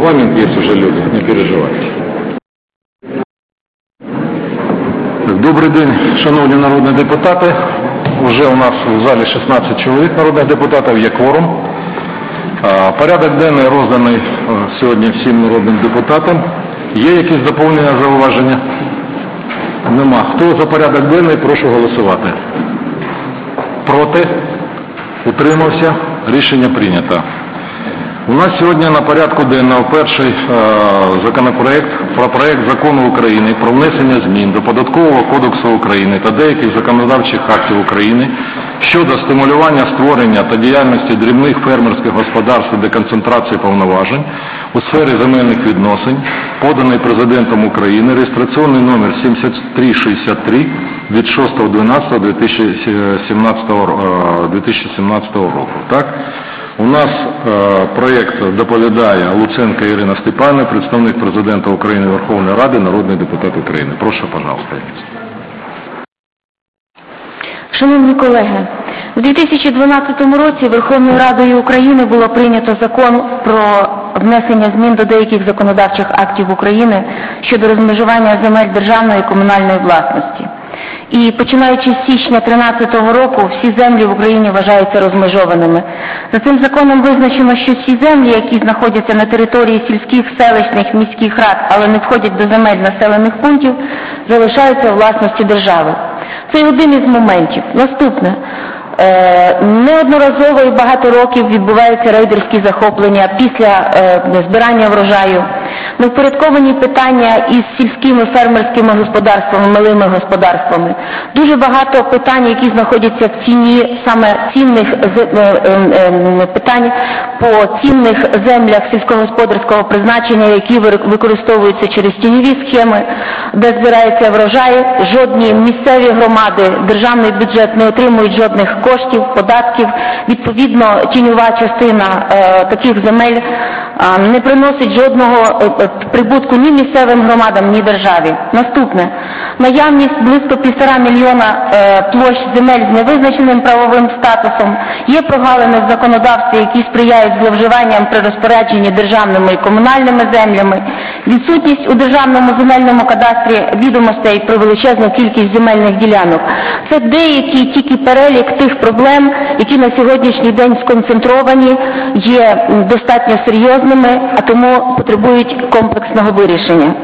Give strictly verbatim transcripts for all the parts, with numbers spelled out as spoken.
регламент есть уже люди, не переживайте. Добрий день, шановні народні депутати. Уже у нас в залі шістнадцять чоловік народних депутатів, є кворум. Порядок денний розданий сьогодні всім народним депутатам. Є якісь доповнення, зауваження? Нема. Хто за порядок денний, прошу голосувати. Проти? Утримався? Рішення прийнято. У нас сьогодні на порядку денного перший е, законопроект про проект закону України про внесення змін до Податкового кодексу України та деяких законодавчих актів України щодо стимулювання створення та діяльності дрібних фермерських господарств і деконцентрації повноважень у сфері земельних відносин, поданий Президентом України, реєстраційний номер сімдесят три шістдесят три від шостого дванадцятого дві тисячі сімнадцятого року. Так? У нас е, проєкт доповідає Луценко Ірина Степанівна, представник Президента України, Верховної Ради, народний депутат України. Прошу, пожалуйста. Шановні колеги, у дві тисячі дванадцятому році Верховною Радою України було прийнято закон про внесення змін до деяких законодавчих актів України щодо розмежування земель державної і комунальної власності. І починаючи з січня дві тисячі тринадцятого року всі землі в Україні вважаються розмежованими. За цим законом визначено, що всі землі, які знаходяться на території сільських, селищних, міських рад, але не входять до земель населених пунктів, залишаються у власності держави. Це один із моментів. Наступне. Е, неодноразово і багато років відбуваються рейдерські захоплення після е, збирання врожаю. Невпорядковані питання із сільськими фермерськими господарствами, малими господарствами. Дуже багато питань, які знаходяться в ціні, саме цінних е, е, е, питань по цінних землях сільськогосподарського призначення, які використовуються через тіньові схеми, де збирається врожай. Жодні місцеві громади, державний бюджет не отримують жодних коштів, податків. Відповідно, тіньова частина е, таких земель е, не приносить жодного е, прибутку ні місцевим громадам, ні державі. Наступне. Наявність близько півтора мільйона е, площ земель з невизначеним правовим статусом. Є прогалини в законодавстві, які сприяють зловживанням при розпорядженні державними і комунальними землями. Відсутність у державному земельному кадастрі відомостей про величезну кількість земельних ділянок. Це деякий тільки перелік тих проблем, які на сьогоднішній день сконцентровані, є достатньо серйозними, а тому потребують комплексного вирішення.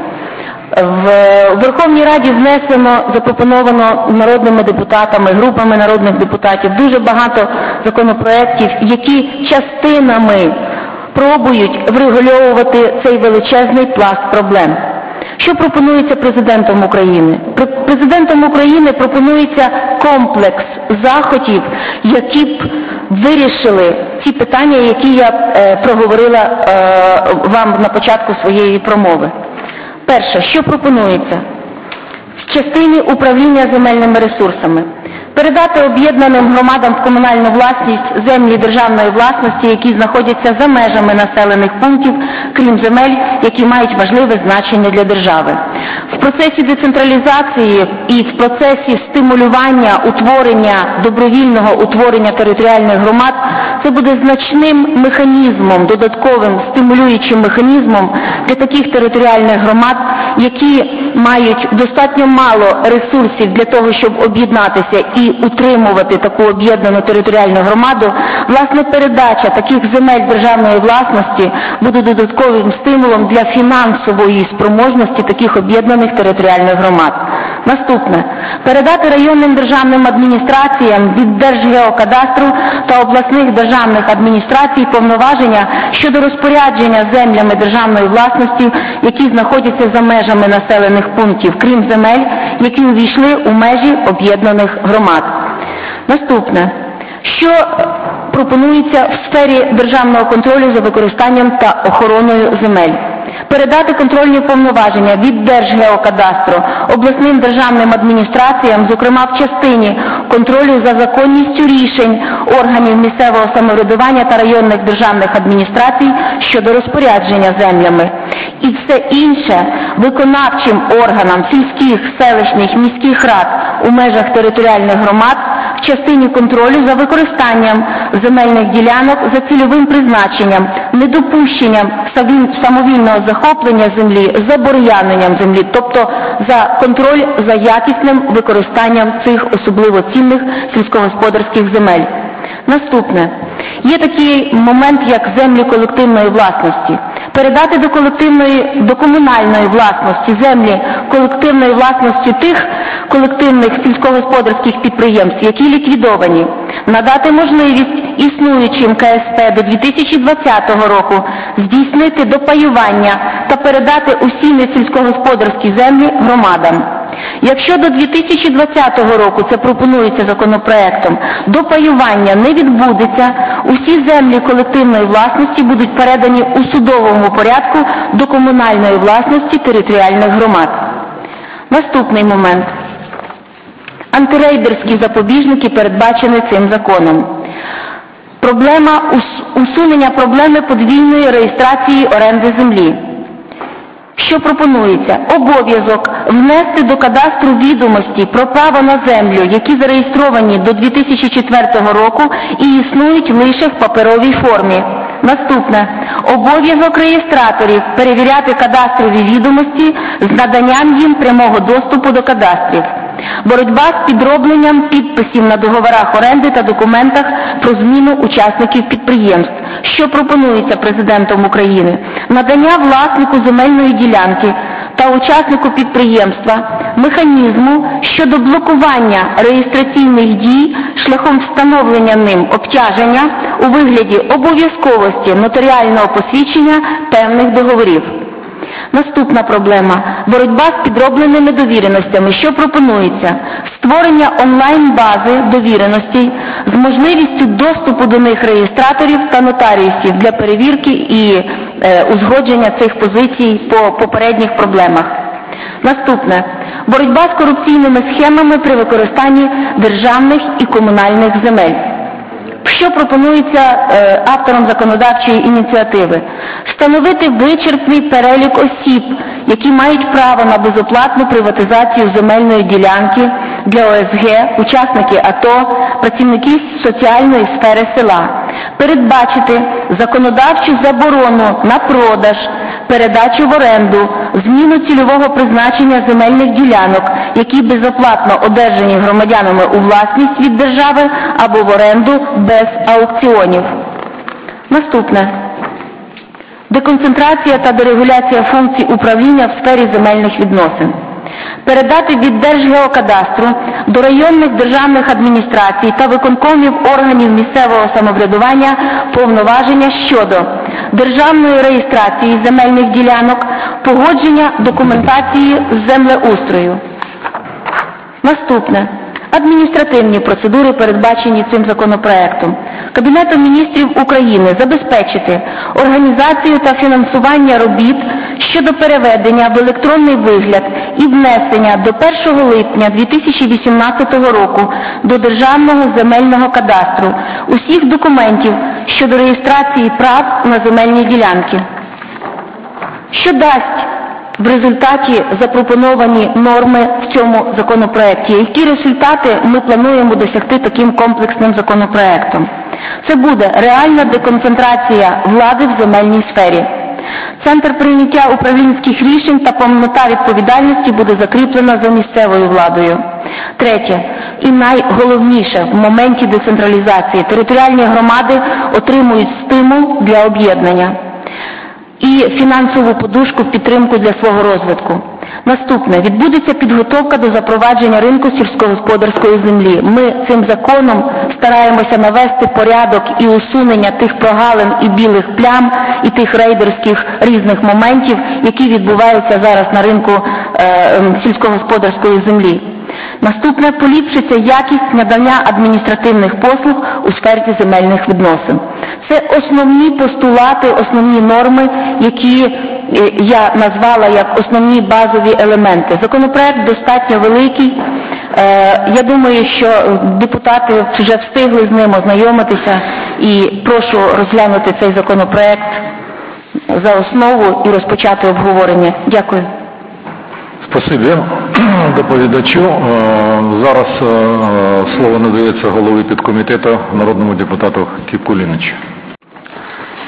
В Верховній Раді внесено, запропоновано народними депутатами, групами народних депутатів дуже багато законопроєктів, які частинами пробують врегульовувати цей величезний пласт проблем. Що пропонується Президентом України? Президентом України пропонується комплекс заходів, які б вирішили ці питання, які я е, проговорила е, вам на початку своєї промови. Перше, що пропонується? В частині управління земельними ресурсами. Передати об'єднаним громадам в комунальну власність землі державної власності, які знаходяться за межами населених пунктів, крім земель, які мають важливе значення для держави. В процесі децентралізації і в процесі стимулювання утворення, добровільного утворення територіальних громад, це буде значним механізмом, додатковим стимулюючим механізмом для таких територіальних громад, які мають достатньо мало ресурсів для того, щоб об'єднатися і утримувати таку об'єднану територіальну громаду. Власне, передача таких земель державної власності буде додатковим стимулом для фінансової спроможності таких об'єднаних територіальних громад. Наступне. Передати районним державним адміністраціям від Держгеокадастру та обласних державних адміністрацій повноваження щодо розпорядження землями державної власності, які знаходяться за межами населених пунктів, крім земель, які увійшли у межі об'єднаних громад. Наступне. Що пропонується в сфері державного контролю за використанням та охороною земель? Передати контрольні повноваження від Держгеокадастру обласним державним адміністраціям, зокрема в частині контролю за законністю рішень органів місцевого самоврядування та районних державних адміністрацій щодо розпорядження землями. І все інше виконавчим органам сільських, селищних, міських рад у межах територіальних громад в частині контролю за використанням земельних ділянок за цільовим призначенням недопущенням самі- самовільного захоплення землі, за бур'яненням землі, тобто за контроль за якісним використанням цих особливо цінних сільськогосподарських земель. Наступне. Є такий момент, як землі колективної власності. Передати до колективної, до комунальної власності землі колективної власності тих колективних сільськогосподарських підприємств, які ліквідовані. Надати можливість існуючим ка ес пе до дві тисячі двадцятого року здійснити допаювання та передати усі несільськогосподарські землі громадам. Якщо до дві тисячі двадцятого року, це пропонується законопроектом, допаювання не відбудеться, усі землі колективної власності будуть передані у судовому порядку до комунальної власності територіальних громад. Наступний момент. Антирейдерські запобіжники передбачені цим законом. Проблема усунення проблеми подвійної реєстрації оренди землі. Що пропонується? Обов'язок внести до кадастру відомості про право на землю, які зареєстровані до дві тисячі четвертого року і існують лише в паперовій формі. Наступне. Обов'язок реєстраторів перевіряти кадастрові відомості з наданням їм прямого доступу до кадастрів. Боротьба з підробленням підписів на договорах оренди та документах про зміну учасників підприємств. Що пропонується Президентом України? Надання власнику земельної ділянки та учаснику підприємства механізму щодо блокування реєстраційних дій шляхом встановлення ним обтяження у вигляді обов'язковості нотаріального посвідчення певних договорів. Наступна проблема – боротьба з підробленими довіреностями. Що пропонується? Створення онлайн-бази довіреностей з можливістю доступу до них реєстраторів та нотаріусів для перевірки і е, узгодження цих позицій по попередніх проблемах. Наступне – боротьба з корупційними схемами при використанні державних і комунальних земель. Що пропонується е, автором законодавчої ініціативи? Встановити вичерпний перелік осіб, які мають право на безоплатну приватизацію земельної ділянки для о ес ге, учасники АТО, працівники соціальної сфери села. Передбачити законодавчу заборону на продаж, передачу в оренду, зміну цільового призначення земельних ділянок, які безоплатно одержані громадянами у власність від держави або в оренду без аукціонів. Наступне. Деконцентрація та дерегуляція функцій управління в сфері земельних відносин. Передати від Держгеокадастру до районних державних адміністрацій та виконкомів органів місцевого самоврядування повноваження щодо державної реєстрації земельних ділянок, погодження документації з землеустрою. Наступне. Адміністративні процедури, передбачені цим законопроектом. Кабінетом міністрів України забезпечити організацію та фінансування робіт щодо переведення в електронний вигляд і внесення до першого липня дві тисячі вісімнадцятого року до Державного земельного кадастру усіх документів щодо реєстрації прав на земельні ділянки. Що дасть в результаті запропоновані норми в цьому законопроекті? Які результати ми плануємо досягти таким комплексним законопроектом? Це буде реальна деконцентрація влади в земельній сфері. Центр прийняття управлінських рішень та повнота відповідальності буде закріплена за місцевою владою. Третє. І найголовніше в моменті децентралізації. Територіальні громади отримують стимул для об'єднання і фінансову подушку підтримку для свого розвитку. Наступне. Відбудеться підготовка до запровадження ринку сільськогосподарської землі. Ми цим законом стараємося навести порядок і усунення тих прогалин і білих плям, і тих рейдерських різних моментів, які відбуваються зараз на ринку е, сільськогосподарської землі. Наступне. Поліпшиться якість надання адміністративних послуг у сфері земельних відносин. Це основні постулати, основні норми, які я назвала як основні базові елементи. Законопроект достатньо великий. Я думаю, що депутати вже встигли з ним ознайомитися, і прошу розглянути цей законопроект за основу і розпочати обговорення. Дякую. Спасибі доповідачу. Зараз слово надається голові підкомітету народному депутату Кіпкуліничу.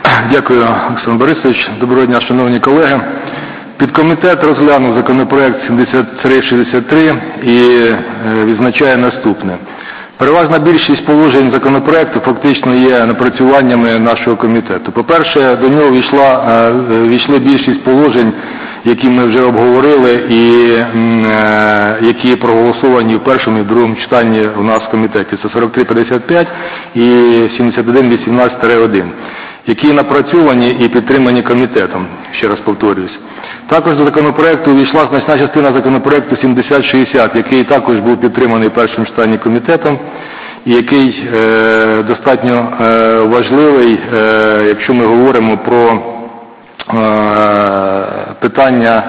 Дякую, Олександр Борисович. Доброго дня, шановні колеги. Підкомітет розглянув законопроект сімдесят три шістдесят три і відзначає наступне. Переважна більшість положень законопроекту фактично є напрацюваннями нашого комітету. По-перше, до нього війшла, війшли більшість положень, які ми вже обговорили і які проголосовані в першому і в другому читанні у нас в комітеті. Це сорок три п'ятдесят п'ять і сімдесят один вісімнадцять один, які напрацьовані і підтримані комітетом, ще раз повторююсь. Також до законопроекту увійшла значна частина законопроекту сімдесят шістдесят, який також був підтриманий в першому читанні комітетом, і який е, достатньо е, важливий, е, якщо ми говоримо про е, питання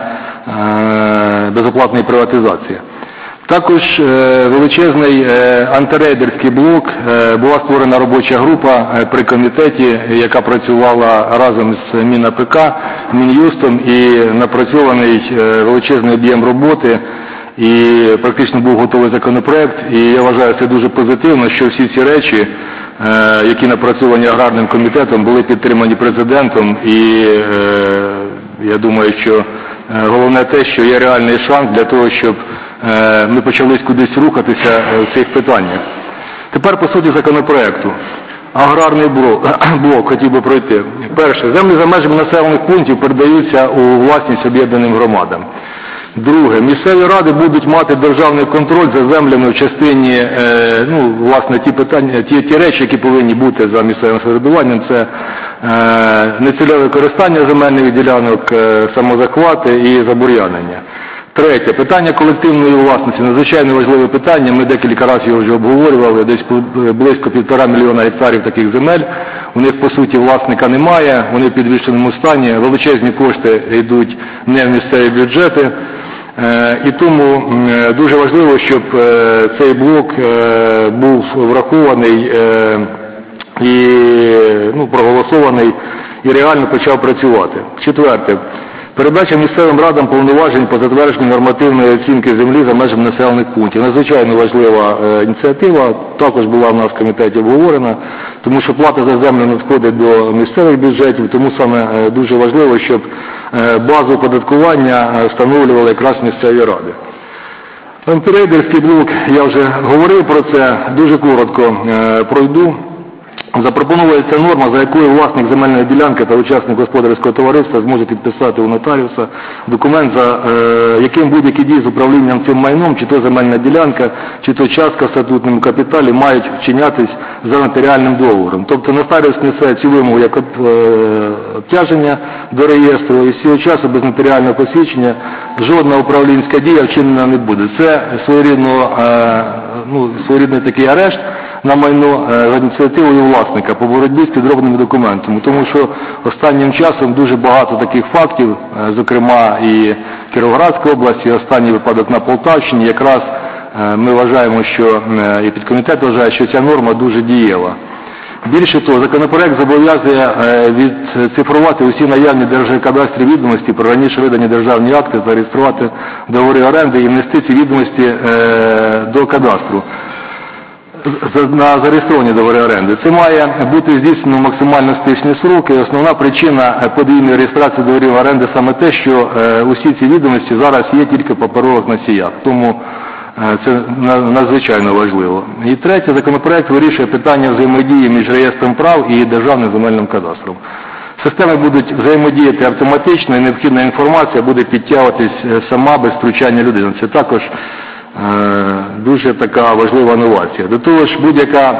е, безоплатної приватизації. Також е, величезний е, антирейдерський блок, е, була створена робоча група е, при комітеті, яка працювала разом з МінАПК, Мін'юстом, і напрацьований е, величезний об'єм роботи, і практично був готовий законопроект. І я вважаю, це дуже позитивно, що всі ці речі, е, які напрацьовані аграрним комітетом, були підтримані президентом, і е, я думаю, що е, головне те, що є реальний шанс для того, щоб ми почали кудись рухатися в цих питаннях. Тепер по суті законопроекту. Аграрний блок, блок хотів би пройти. Перше, землі за межами населених пунктів передаються у власність об'єднаним громадам. Друге, місцеві ради будуть мати державний контроль за землями в частині, ну, власне, ті питання, ті, ті речі, які повинні бути за місцевим самоврядуванням, це нецільове використання земельних ділянок, самозахвати і забур'янення. Третє, питання колективної власності, надзвичайно важливе питання, ми декілька разів його вже обговорювали, десь близько півтора мільйона гектарів таких земель, у них по суті власника немає, вони в підвищеному стані, величезні кошти йдуть не в місцеві бюджети, і тому дуже важливо, щоб цей блок був врахований і, ну, проголосований і реально почав працювати. Четверте. Передача місцевим радам повноважень по затвердженню нормативної оцінки землі за межами населених пунктів. Надзвичайно важлива е, ініціатива, також була в нас в комітеті обговорена, тому що плата за землю надходить до місцевих бюджетів, тому саме е, дуже важливо, щоб е, базу оподаткування е, встановлювали якраз місцеві ради. Антирейдерський блок, я вже говорив про це, дуже коротко е, пройду. Запропонується норма, за якою власник земельної ділянки та учасник господарського товариства зможе підписати у нотаріуса документ, за е, яким будь-які дії з управлінням цим майном, чи то земельна ділянка, чи то частка в статутному капіталі мають вчинятись за нотаріальним договором. Тобто нотаріус несе цю вимогу як е, обтяження до реєстру, і з цього часу без нотаріального посвідчення жодна управлінська дія вчинена не буде. Це своєрідно, е, ну, своєрідний такий арешт на майно за ініціативою власника по боротьбі з підробними документами. Тому що останнім часом дуже багато таких фактів, зокрема і Кіровоградська область, і останній випадок на Полтавщині, якраз ми вважаємо, що і підкомітет вважає, що ця норма дуже дієва. Більше того, законопроект зобов'язує відцифрувати усі наявні держгеокадастрі відомості про раніше видані державні акти, зареєструвати договори оренди і внести ці відомості до кадастру на зареєстровані договори оренди. Це має бути здійснено в максимально стислі сроки. Основна причина подвійної реєстрації договорів оренди саме те, що усі ці відомості зараз є тільки в паперових носіях. Тому це надзвичайно важливо. І третє, законопроект вирішує питання взаємодії між реєстром прав і державним земельним кадастром. Системи будуть взаємодіяти автоматично, і необхідна інформація буде підтягуватись сама без втручання людини. Це також дуже така важлива новація. До того ж, будь-яка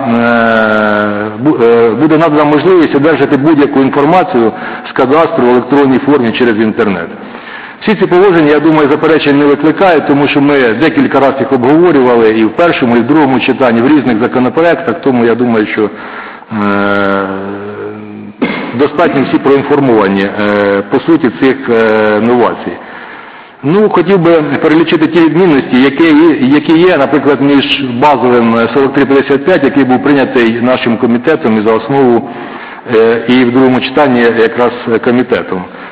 буде надана можливість одержати будь-яку інформацію з кадастру в електронній формі через інтернет. Всі ці положення, я думаю, заперечень не викликають, тому що ми декілька разів їх обговорювали і в першому, і в другому читанні, в різних законопроектах, тому я думаю, що е, достатньо всі проінформовані е, по суті цих е, новацій. Ну, хотів би перелічити ті відмінності, які, які є, наприклад, між базовим сорок три п'ятдесят п'ять, який був прийнятий нашим комітетом і за основу, і в другому читанні якраз комітетом.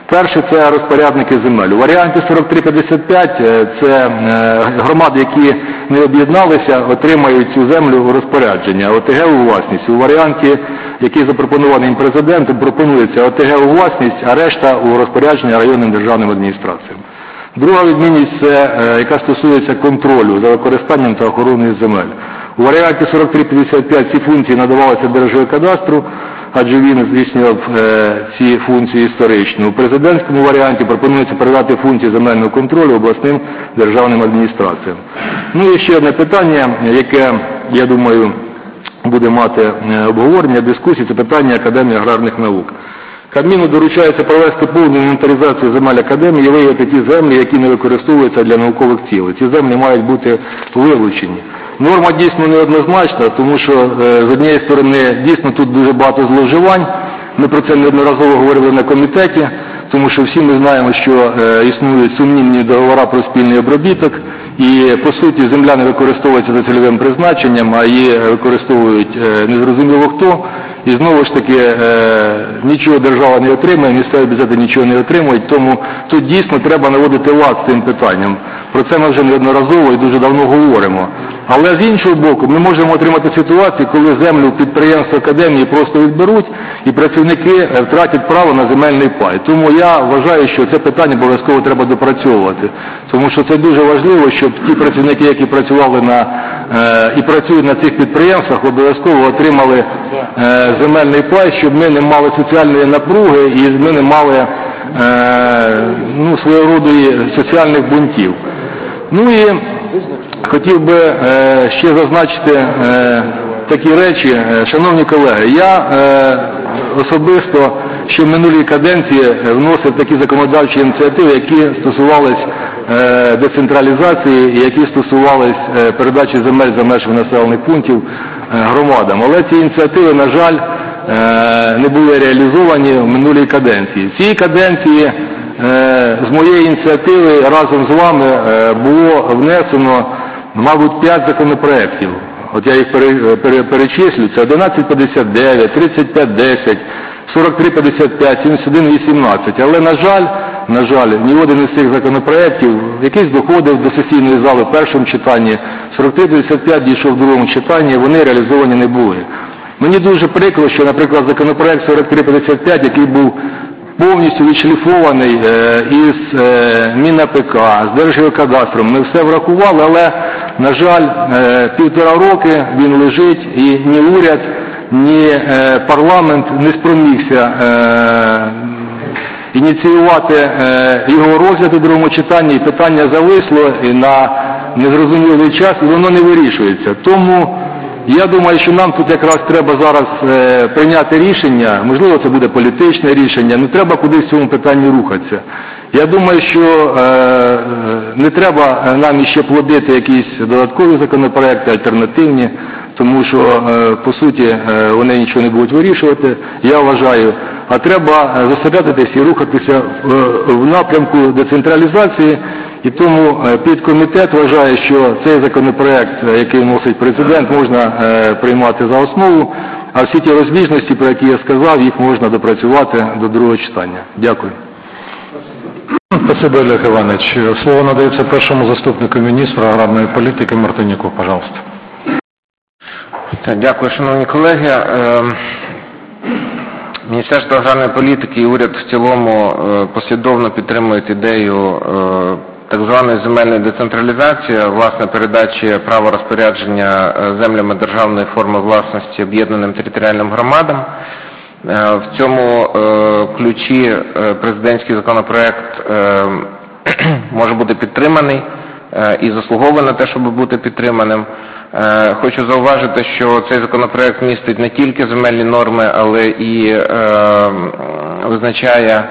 Перше – це розпорядники земель. У варіанті сорок три п'ятдесят п'ять це громади, які не об'єдналися, отримають цю землю у розпорядження, ОТГ у власність. У варіанті, який запропонований президентом, пропонується ОТГ у власність, а решта у розпорядження районним державним адміністраціям. Друга відмінність – це яка стосується контролю за використанням та охороною земель. У варіанті сорок три п'ятдесят п'ять ці функції надавалися Держгеокадастру, адже він здійснював е, ці функції історично. У президентському варіанті пропонується передати функції земельного контролю обласним державним адміністраціям. Ну і ще одне питання, яке, я думаю, буде мати обговорення, дискусії, це питання Академії аграрних наук. Кабміну доручається провести повну інвентаризацію земель Академії і виявити ті землі, які не використовуються для наукових цілей. Ці землі мають бути вилучені. Норма дійсно неоднозначна, тому що з однієї сторони дійсно тут дуже багато зловживань. Ми про це неодноразово говорили на комітеті, тому що всі ми знаємо, що існують сумнівні договори про спільний обробіток, і по суті земля не використовується за цільовим призначенням, а її використовують незрозуміло хто. І знову ж таки нічого держава не отримає, місцеві бюджети нічого не отримують, тому тут дійсно треба наводити лад з цим питанням. Про це ми вже неодноразово і дуже давно говоримо. Але з іншого боку, ми можемо отримати ситуацію, коли землю підприємств Академії просто відберуть і працівники втратять право на земельний пай. Тому я вважаю, що це питання обов'язково треба допрацьовувати. Тому що це дуже важливо, щоб ті працівники, які працювали на е, і працюють на цих підприємствах, обов'язково отримали е, земельний пай, щоб ми не мали соціальної напруги і ми не мали е, ну, свого роду соціальних бунтів. Ну і хотів би е, ще зазначити е, такі речі. Шановні колеги, я е, особисто ще в минулій каденції вносив такі законодавчі ініціативи, які стосувались е, децентралізації і які стосувались е, передачі земель за межами населених пунктів е, громадам. Але ці ініціативи, на жаль, е, не були реалізовані в минулій каденції. В цій каденції з моєї ініціативи разом з вами було внесено, мабуть, п'ять законопроєктів. От я їх перечислю. Це одинадцять п'ятдесят дев'ять, тридцять п'ять десять, сорок три п'ятдесят п'ять, сімдесят один вісімнадцять. Але, на жаль, на жаль, ні один із цих законопроєктів якийсь доходив до сесійної зали в першому читанні, сорок три п'ятдесят п'ять дійшов в другому читанні, вони реалізовані не були. Мені дуже прикро, що, наприклад, законопроєкт сорок три п'ятдесят п'ять, який був повністю відшліфований із МінАПК, з Держгеокадастром, ми все врахували, але, на жаль, півтора роки він лежить і ні уряд, ні парламент не спромігся ініціювати його розгляд у другому читанні, і питання зависло і на незрозумілий час, і воно не вирішується. Тому я думаю, що нам тут якраз треба зараз е, прийняти рішення, можливо це буде політичне рішення, не треба кудись в цьому питанні рухатися. Я думаю, що е, не треба нам іще плодити якісь додаткові законопроекти, альтернативні, тому що, е, по суті, е, вони нічого не будуть вирішувати, я вважаю. А треба зосередитися і рухатися в, в напрямку децентралізації. І тому підкомітет вважає, що цей законопроект, який вносить президент, можна е, приймати за основу, а всі ті розбіжності, про які я сказав, їх можна допрацювати до другого читання. Дякую. Спасибо, Олег Иванович. Слово надається першому заступнику міністра аграрної політики Мартиніку, пожалуйста. Дякую, шановні колеги. Міністерство аграрної політики і уряд в цілому послідовно підтримують ідею так званої земельної децентралізації, власне, передачі права розпорядження землями державної форми власності об'єднаним територіальним громадам. В цьому ключі президентський законопроект може бути підтриманий і заслуговує на те, щоб бути підтриманим. Хочу зауважити, що цей законопроект містить не тільки земельні норми, але і визначає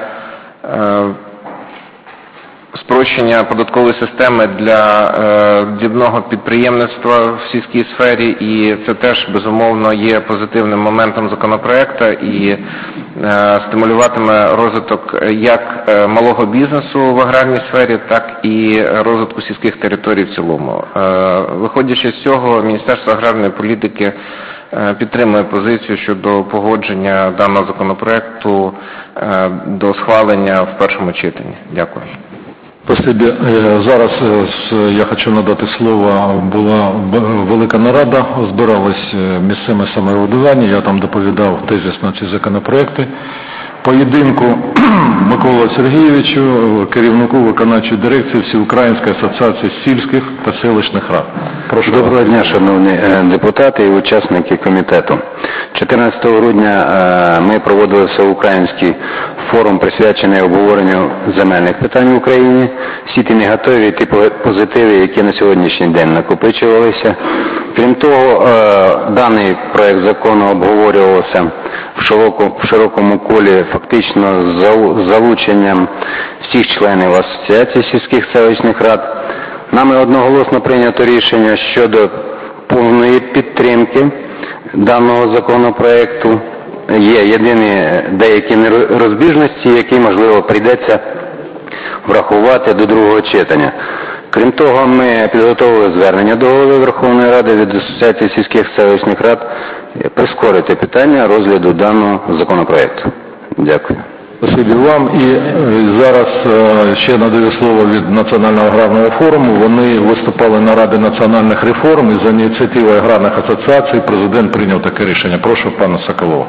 спрощення податкової системи для е, дрібного підприємництва в сільській сфері, і це теж, безумовно, є позитивним моментом законопроекту і е, стимулюватиме розвиток як е, малого бізнесу в аграрній сфері, так і розвитку сільських територій в цілому. Е, виходячи з цього, Міністерство аграрної політики підтримує позицію щодо погодження даного законопроекту до схвалення в першому читанні. Дякую. Спасибі. Зараз я хочу надати слово. Була велика нарада, збирались місцеве самоврядування, я там доповідав тезисно ці законопроекти. Поєдинку Миколі Сергійовичу, керівнику виконавчої дирекції Всеукраїнської асоціації сільських та селищних рад. Прошу. Доброго дня, шановні депутати і учасники комітету. чотирнадцятого грудня ми проводили всеукраїнський форум, присвячений обговоренню земельних питань в Україні. Всі ті негативи і ті позитиви, які на сьогоднішній день накопичувалися. Крім того, даний проект закону обговорювався в широкому колі, фактично з залученням всіх членів Асоціації сільських селищних рад. Нами одноголосно прийнято рішення щодо повної підтримки даного законопроекту. Є єдині деякі розбіжності, які, можливо, прийдеться врахувати до другого читання. Крім того, ми підготовили звернення до Голови Верховної Ради від Асоціації сільських селищних рад прискорити питання розгляду даного законопроекту. Дякую. Спасибі вам. І зараз ще надаю слово від Національного аграрного форуму. Вони виступали на Раді національних реформ і за ініціативою аграрних асоціацій президент прийняв таке рішення. Прошу пана Соколова.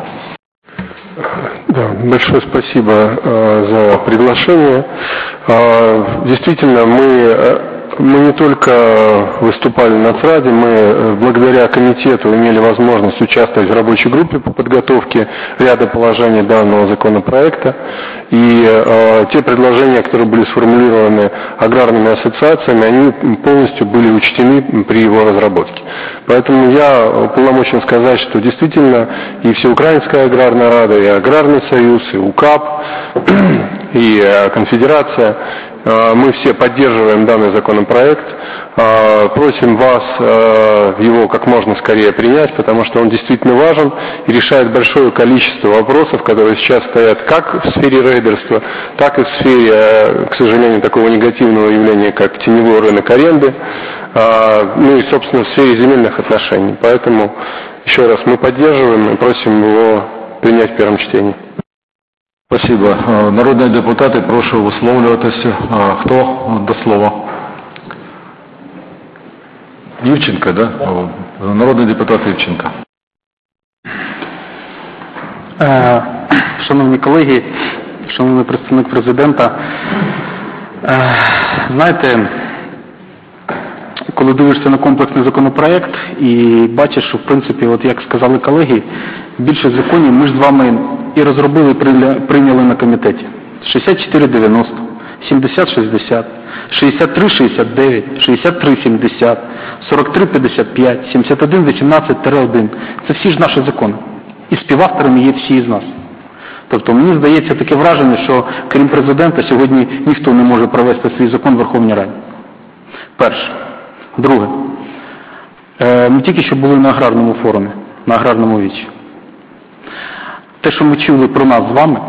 Да, большое спасибо э, за приглашение. Э, действительно, мы, мы не только выступали на ЦРАДе, мы благодаря комитету имели возможность участвовать в рабочей группе по подготовке ряда положений данного законопроекта. И э, те предложения, которые были сформулированы аграрными ассоциациями, они полностью были учтены при его разработке. Поэтому я уполномочен сказать, что действительно и Всеукраинская аграрная рада, и Аграрный союз, и УКАП, и Конфедерация, мы все поддерживаем данный законопроект. Просим вас его как можно скорее принять, потому что он действительно важен и решает большое количество вопросов, которые сейчас стоят как в сфере рейдерства, так и в сфере, к сожалению, такого негативного явления, как теневой рынок аренды, ну и, собственно, в сфере земельных отношений. Поэтому, еще раз, мы поддерживаем и просим его принять в первом чтении. Спасибо. Народні депутати, прошу висловлюватися. Хто до слова? Івченко, да? Народний депутат Івченко. Шановні колеги, шановний представник президента, знаєте, коли дивишся на комплексний законопроект і бачиш, що в принципі, от як сказали колеги, більшість законів ми ж з вами і розробили, і прийняли на комітеті. шістдесят чотири дев'яносто, сімдесят шістдесят, шістдесят три шістдесят дев'ять, шістдесят три сімдесят, сорок три п'ятдесят п'ять, сімдесят один вісімнадцять один. Це всі ж наші закони. І співавторами є всі із нас. Тобто мені здається таке враження, що крім президента сьогодні ніхто не може провести свій закон в Верховній Раді. Перше. Друге. Ми тільки що були на аграрному форумі, на аграрному вічі. Те, що ми чули про нас з вами,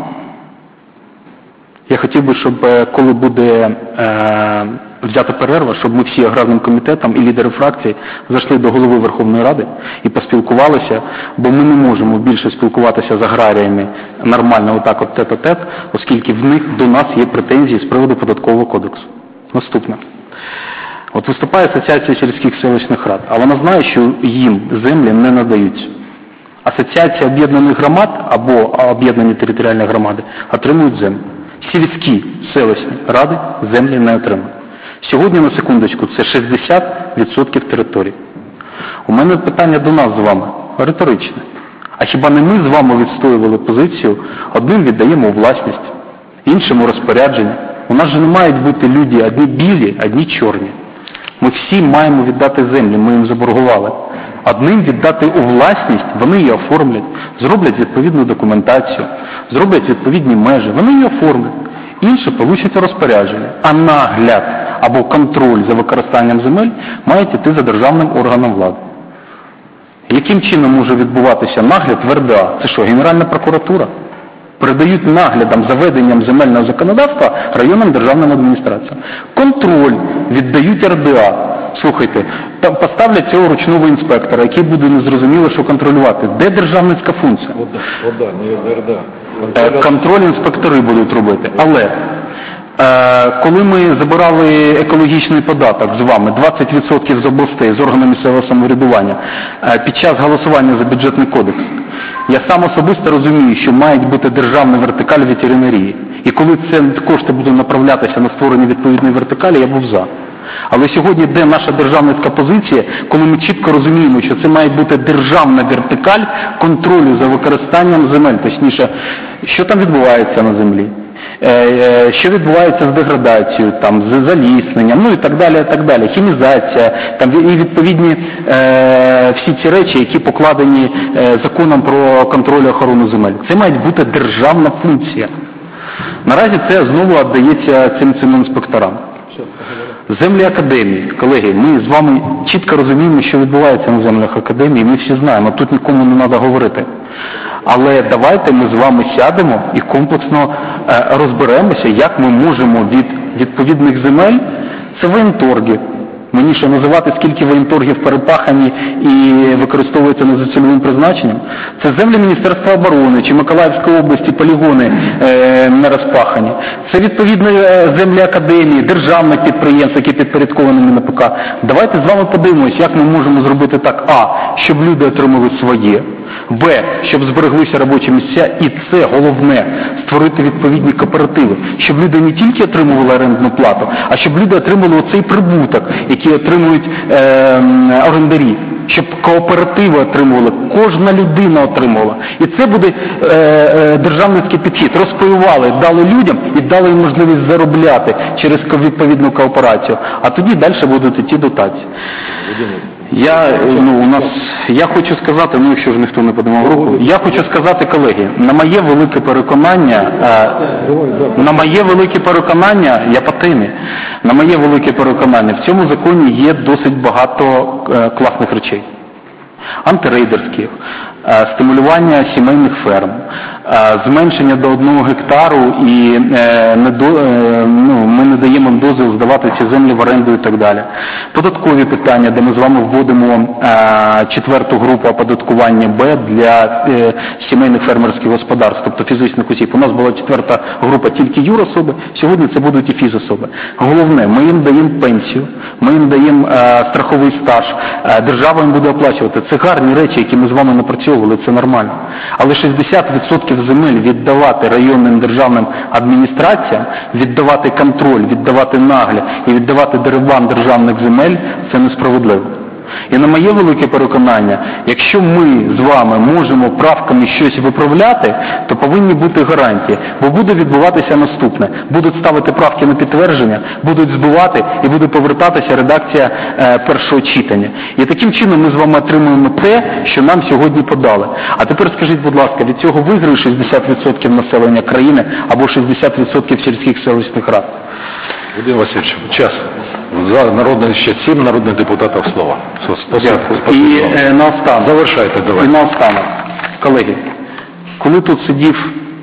я хотів би, щоб коли буде е, взята перерва, щоб ми всі аграрним комітетом і лідери фракцій зайшли до голови Верховної Ради і поспілкувалися, бо ми не можемо більше спілкуватися з аграріями нормально отак от тет-а-тет, оскільки в них до нас є претензії з приводу податкового кодексу. Наступне. От виступає Асоціація сільських селищних рад, а вона знає, що їм землі не надаються. Асоціація об'єднаних громад або об'єднані територіальні громади отримують землю. Сільські селищні ради землі не отримують. Сьогодні, на секундочку, це шістдесят відсотків території. У мене питання до нас з вами риторичне. А хіба не ми з вами відстоювали позицію, одним віддаємо у власність, іншому розпорядження? У нас же не мають бути люди одні білі, одні чорні. Ми всі маємо віддати землі, ми їм заборгували. Одним віддати у власність, вони її оформлять, зроблять відповідну документацію, зроблять відповідні межі, вони її оформлять. Інші получать розпорядження, а нагляд або контроль за використанням земель мають йти за державним органом влади. Яким чином може відбуватися нагляд в ер де а? Це що, Генеральна прокуратура? Передають наглядом за веденням земельного законодавства районним державним адміністраціям. Контроль віддають ер де а. слухайте, там поставлять цього ручного інспектора, який буде незрозуміло, що контролювати. Де державницька функція? Вода, вода, не РДА. Е, Контроль інспектори будуть робити. Але е, коли ми забирали екологічний податок з вами, двадцять відсотків з областей, з органів місцевого самоврядування, е, під час голосування за бюджетний кодекс, я сам особисто розумію, що має бути державна вертикаль ветеринарії. І коли це кошти будуть направлятися на створення відповідної вертикалі, я був за. Але сьогодні де наша державницька позиція, коли ми чітко розуміємо, що це має бути державна вертикаль контролю за використанням земель, точніше, що там відбувається на землі, що відбувається з деградацією, там, з залісненням, ну і так далі, і так далі, хімізація, там, і відповідні е, всі ці речі, які покладені е, законом про контроль і охорону земель. Це має бути державна функція. Наразі це знову віддається цим, цим інспекторам. Землі академії. Колеги, ми з вами чітко розуміємо, що відбувається на землях академії, ми всі знаємо, тут нікому не треба говорити. Але давайте ми з вами сядемо і комплексно е, розберемося, як ми можемо від відповідних земель, це воєнторги. Мені що називати, скільки воєнторгів перепахані і використовуються не за цільовим призначенням? Це землі Міністерства оборони чи Миколаївської області, полігони е, не розпахані. Це відповідно землі академії, державних підприємств, які підпорядковані МінАПК. Давайте з вами подивимось, як ми можемо зробити так, а, щоб люди отримали своє, б, щоб збереглися робочі місця, і це головне, створити відповідні кооперативи, щоб люди не тільки отримували орендну плату, а щоб люди отримали оцей прибуток, який отримують е, орендарі, щоб кооперативи отримували, кожна людина отримувала. І це буде е, е, державницький підхід. Розпаювали, дали людям і дали їм можливість заробляти через відповідну кооперацію. А тоді далі будуть іти дотації. Я, ну, у нас, я хочу сказати, ну якщо ж ніхто не подимав руку, я хочу сказати, колеги, на моє велике переконання, е, на моє велике переконання, я по темі, на моє велике переконання, в цьому законі є досить багато е, класних речей. Антирейдерських, е, стимулювання сімейних ферм, е, зменшення до одного гектару і е, не до, е, ну, ми не даємо їм дозвіл здавати ці землі в оренду і так далі. Податкові питання, де ми з вами вводимо е, четверту групу оподаткування Б для е, сімейних фермерських господарств, тобто фізичних осіб. У нас була четверта група тільки юрособи, сьогодні це будуть і фізособи. Головне, ми їм даємо пенсію, ми їм даємо е, страховий стаж, е, держава їм буде оплачувати. Це гарні речі, які ми з вами напрацьовували, це нормально. Але шістдесят відсотків земель віддавати районним державним адміністраціям, віддавати контроль, віддавати нагляд і віддавати дерибан державних земель – це несправедливо. І на моє велике переконання, якщо ми з вами можемо правками щось виправляти, то повинні бути гарантії, бо буде відбуватися наступне. Будуть ставити правки на підтвердження, будуть збивати і буде повертатися редакція е, першого читання. І таким чином ми з вами отримуємо те, що нам сьогодні подали. А тепер скажіть, будь ласка, від цього виграє шістдесят відсотків населення країни або шістдесят відсотків сільських селищних рад? Володимир Васильович, час. За народних ще сім народних депутатів слова. Дякую. І е, наостанок. Завершайте, давайте. І наостанок. Колеги, коли тут сидів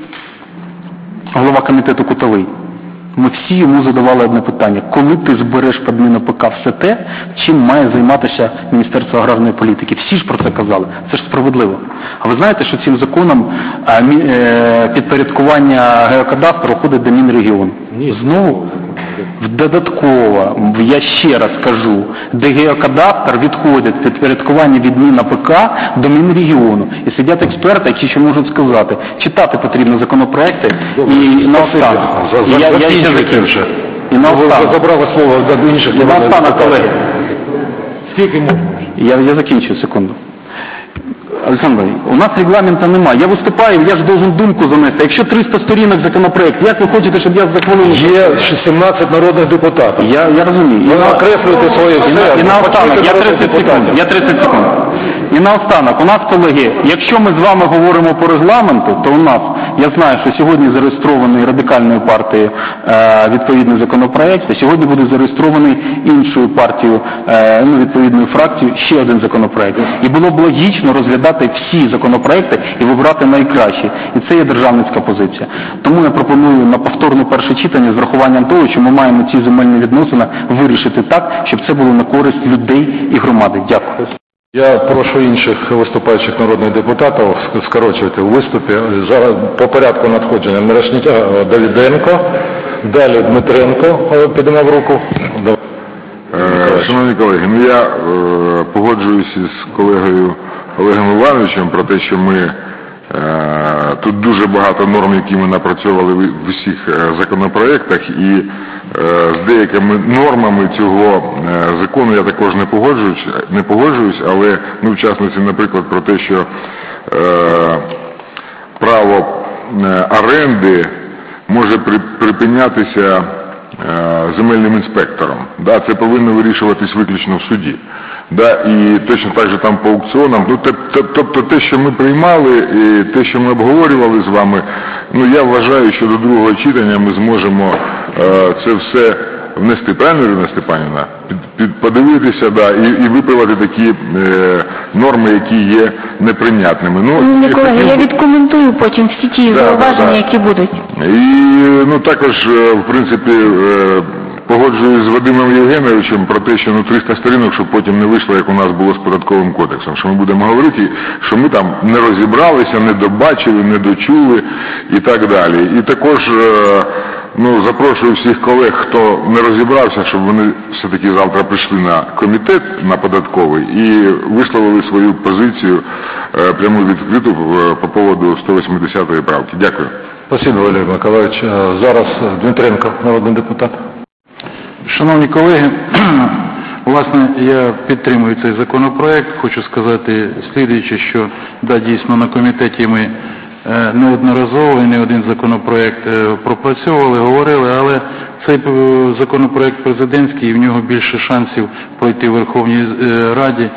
голова комітету Кутовий, ми всі йому задавали одне питання. Коли ти збереш під МінАПК все те, чим має займатися Міністерство аграрної політики? Всі ж про це казали. Це ж справедливо. А ви знаєте, що цим законом а, мі, е, підпорядкування геокадастру входить до Мінрегіону? Ні. Знову? Додатково, я ще раз кажу, де геокадастр відходить в підпорядкування від МінАПК до Мінрегіону. І сидять експерти, які ще можуть сказати, читати потрібно законопроекти. Добре. І наостанок. За, за, я, я ще закінчуйте закінчу. вже. І наостанок. Ви забрали слово до інших. І наостанок, колеги. Скільки можна? Я, я закінчу, секунду. Олександр, у нас регламенту немає. Я виступаю, я ж должен думку занести. Якщо триста сторінок законопроект, як ви хочете, щоб я за хвилину... Є сімнадцять народних депутатів. Я, я розумію. Ви окреслюєте своє і, все. і наостанок, я тридцять секунд. Я тридцять секунд. І І наостанок, у нас, колеги, якщо ми з вами говоримо по регламенту, то у нас, я знаю, що сьогодні зареєстрований Радикальною партією е, відповідний законопроект, а сьогодні буде зареєстрований іншою партією, е, ну, відповідною фракцією, ще один законопроект. І було б логічно розглядати всі законопроекти і вибрати найкращі. І це є державницька позиція. Тому я пропоную на повторне перше читання з врахуванням того, що ми маємо ці земельні відносини вирішити так, щоб це було на користь людей і громади. Дякую. Я прошу інших виступаючих народних депутатів скорочувати у виступі. Зараз по порядку надходження Мирошниченко, Давиденко, далі Дмитренко, підемо в руку. Е, Шановні колеги, ну я е, погоджуюся з колегою Олегом Івановичем про те, що ми е, тут дуже багато норм, які ми напрацьовували в, в усіх е, законопроєктах, і е, з деякими нормами цього е, закону я також не погоджуюсь, не погоджуюсь, але ну, в частності, наприклад, про те, що е, право е, оренди може при, припинятися земельним інспектором. Да, це повинно вирішуватись виключно в суді. Да, і точно так же там по аукціонам. Ну, тобто те, що ми приймали, і те, що ми обговорювали з вами, ну я вважаю, що до другого читання ми зможемо е, це все внести, правильно, Ірина Степанівна? Під, під, подивитися, да, і, і виправити такі е, норми, які є неприйнятними. Ну, ну колеги, хотів... я відкоментую потім всі ті да, зауваження, да, да. які будуть. І ну також, в принципі, погоджуюсь з Вадимом Євгеновичем про те, що ну триста сторінок, щоб потім не вийшло, як у нас було з податковим кодексом, що ми будемо говорити, що ми там не розібралися, не добачили, не дочули і так далі. І також ну, запрошую всіх колег, хто не розібрався, щоб вони все-таки завтра прийшли на комітет, на податковий, і висловили свою позицію пряму відкриту по поводу сто вісімдесятої правки. Дякую. Спасибо, Валерій Миколаївич. Зараз Дмитренко, народний депутат. Шановні колеги, власне, я підтримую цей законопроект. Хочу сказати слідуюче, що да, дійсно на комітеті ми неодноразово і не один законопроект пропрацьовували, говорили, але цей законопроект президентський, і в нього більше шансів пройти в Верховній Раді.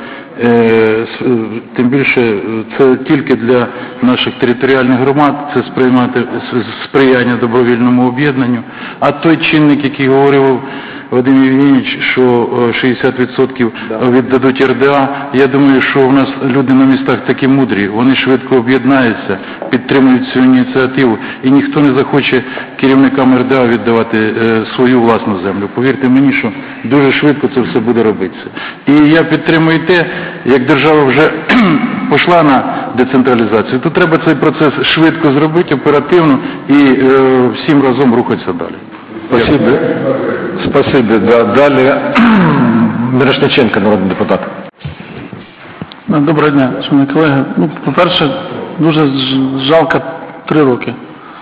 Тим більше це тільки для наших територіальних громад, це сприймати сприяння добровільному об'єднанню. А той чинник, який говорив Вадим Євгенович, що шістдесят відсотків віддадуть ер де а, я думаю, що у нас люди на містах такі мудрі, вони швидко об'єднаються, підтримують цю ініціативу, і ніхто не захоче керівникам ер де а віддавати свою власну землю. Повірте мені, що дуже швидко це все буде робитися. І я підтримую те, як держава вже пішла на децентралізацію, то треба цей процес швидко зробити, оперативно і е, всім разом рухатися далі. Спасибо. Спасибо. Да, далі Мирошниченко, народний депутат. Доброго дня, шановні колеги. Ну, по-перше, дуже жалко три роки.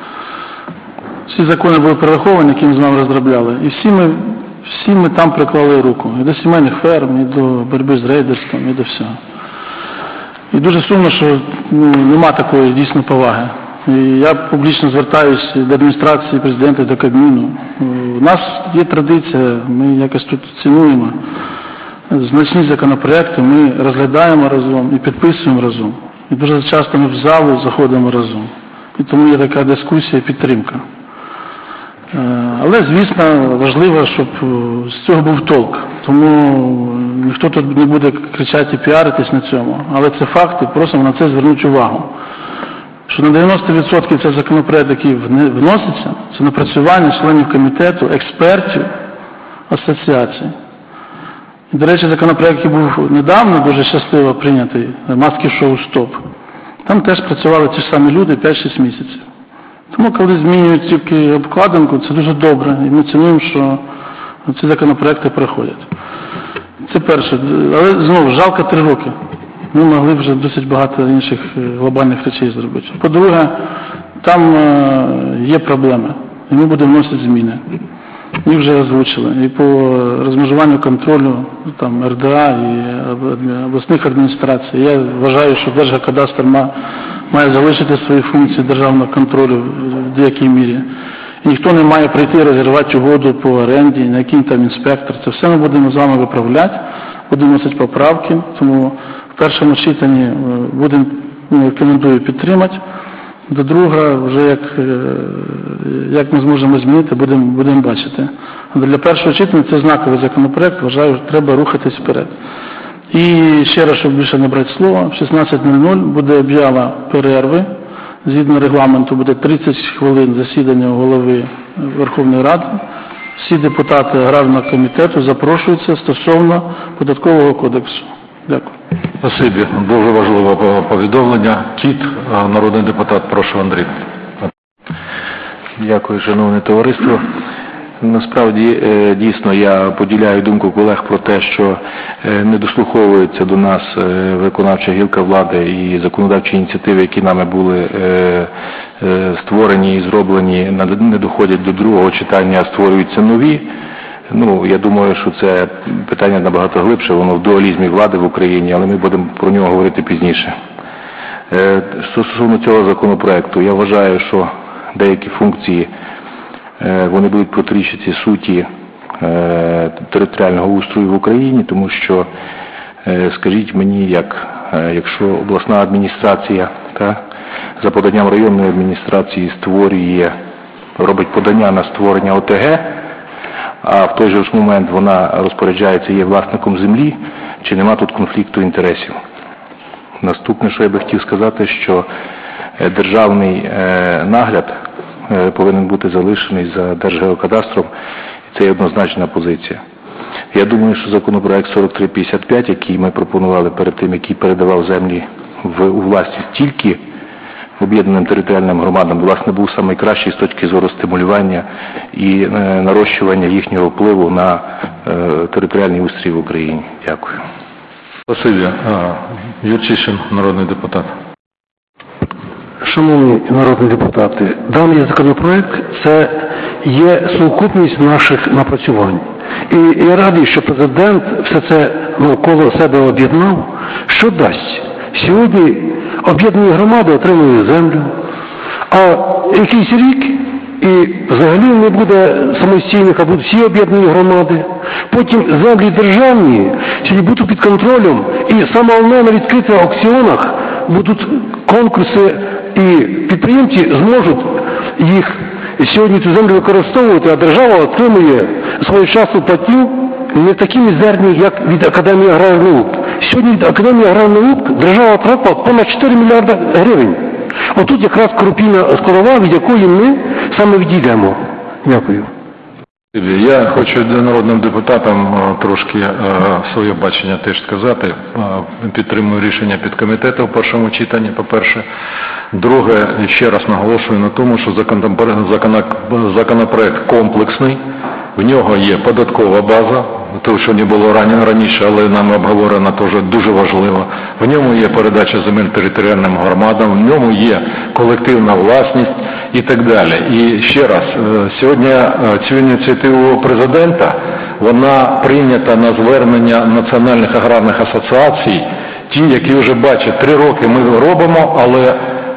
Всі закони були перераховані, які ми з вами розробляли. І всі ми, всі ми там приклали руку. І до сімейних ферм, і до боротьби з рейдерством, і до всього. І дуже сумно, що ну, нема такої дійсно поваги. І я публічно звертаюся до адміністрації президента, до Кабміну. У нас є традиція, ми якось тут цінуємо. Значні законопроекти ми розглядаємо разом і підписуємо разом. І дуже часто ми в залу заходимо разом. І тому є така дискусія і підтримка. Але, звісно, важливо, щоб з цього був толк. Тому ніхто тут не буде кричати і піаритись на цьому. Але це факти, просимо на це звернути увагу. Що на дев'яносто відсотків це законопроект, який вноситься, це напрацювання членів комітету, експертів, асоціацій. І, до речі, законопроект, який був недавно дуже щасливо прийнятий, маски шоу «Стоп», там теж працювали ті ж самі люди п'ять-шість місяців. Тому, коли змінюють тільки обкладинку, це дуже добре, і ми цінуємо, що ці законопроекти проходять. Це перше. Але, знову, жалко три роки. Ми могли вже досить багато інших глобальних речей зробити. По-друге, там є проблеми, і ми будемо вносити зміни. Їх вже озвучили. І по розмежуванню контролю там, ер де а і обласних адміністрацій. Я вважаю, що Держгеокадастр має залишити свої функції державного контролю в деякій мірі. І ніхто не має прийти розірвати угоду по оренді, на який там інспектор. Це все ми будемо з вами виправляти, будемо вносити поправки. Тому в першому читанні е, будемо, ну, рекомендую підтримати. До друга, вже як, е, як ми зможемо змінити, будемо, будемо бачити. Але для першого читання це знаковий законопроект, вважаю, треба рухатись вперед. І ще раз, щоб більше не брати слово, в шістнадцять нуль нуль буде об'ява перерви. Згідно регламенту буде тридцять хвилин засідання голови Верховної Ради. Всі депутати аграрного комітету запрошуються стосовно податкового кодексу. Дякую. Спасибі. Дуже важливе повідомлення. Кіт, народний депутат, прошу, Андрій. Дякую, шановне товариство. Насправді, дійсно, я поділяю думку колег про те, що не дослуховується до нас виконавча гілка влади і законодавчі ініціативи, які нами були створені і зроблені, не доходять до другого читання, а створюються нові. Ну, я думаю, що це питання набагато глибше, воно в дуалізмі влади в Україні, але ми будемо про нього говорити пізніше. Стосовно цього законопроекту, я вважаю, що деякі функції вони будуть протирічити суті територіального устрою в Україні, тому що, скажіть мені, як, якщо обласна адміністрація та, за поданням районної адміністрації створює, робить подання на створення О Те Ге, а в той же ж момент вона розпоряджається, є власником землі, чи нема тут конфлікту інтересів? Наступне, що я би хотів сказати, що державний нагляд повинен бути залишений за Держгеокадастром, і це є однозначна позиція. Я думаю, що законопроект сорок три п'ятдесят п'ять, який ми пропонували перед тим, який передавав землі в, у власність тільки об'єднаним територіальним громадам, власне, був найкращий з точки зору стимулювання і е, нарощування їхнього впливу на е, територіальний устрій в Україні. Дякую. Спасибі. Юрчишин, народний депутат. Шановні народні депутати, даний законопроект – це є сукупність наших напрацювань. І я радий, що президент все це навколо себе об'єднав. Що дасть? Сьогодні об'єднані громади отримують землю, а якийсь рік і взагалі не буде самостійних, а будуть всі об'єднані громади. Потім землі державні сьогодні будуть під контролем, і саме головне на відкритих аукціонах будуть конкурси, і підприємці зможуть їх сьогодні цю землю використовувати, а держава отримує свою частку платів не такі мізерні, як від Академії аграрних наук. Сьогодні від Академії аграрних наук держава отримала понад чотири мільярди гривень. Отут якраз корупційна складова, від якої ми саме відійдемо. Дякую. Я хочу народним депутатам трошки своє бачення теж сказати. Підтримую рішення підкомітету в першому читанні, по-перше. Друге, ще раз наголошую на тому, що законопроект комплексний, в нього є податкова база, того, що не було раніше, але нам обговорено теж дуже важливо. В ньому є передача земель територіальним громадам, в ньому є колективна власність і так далі. І ще раз, сьогодні цю ініціативу президента, вона прийнята на звернення національних аграрних асоціацій, ті, які вже бачать, три роки ми робимо, але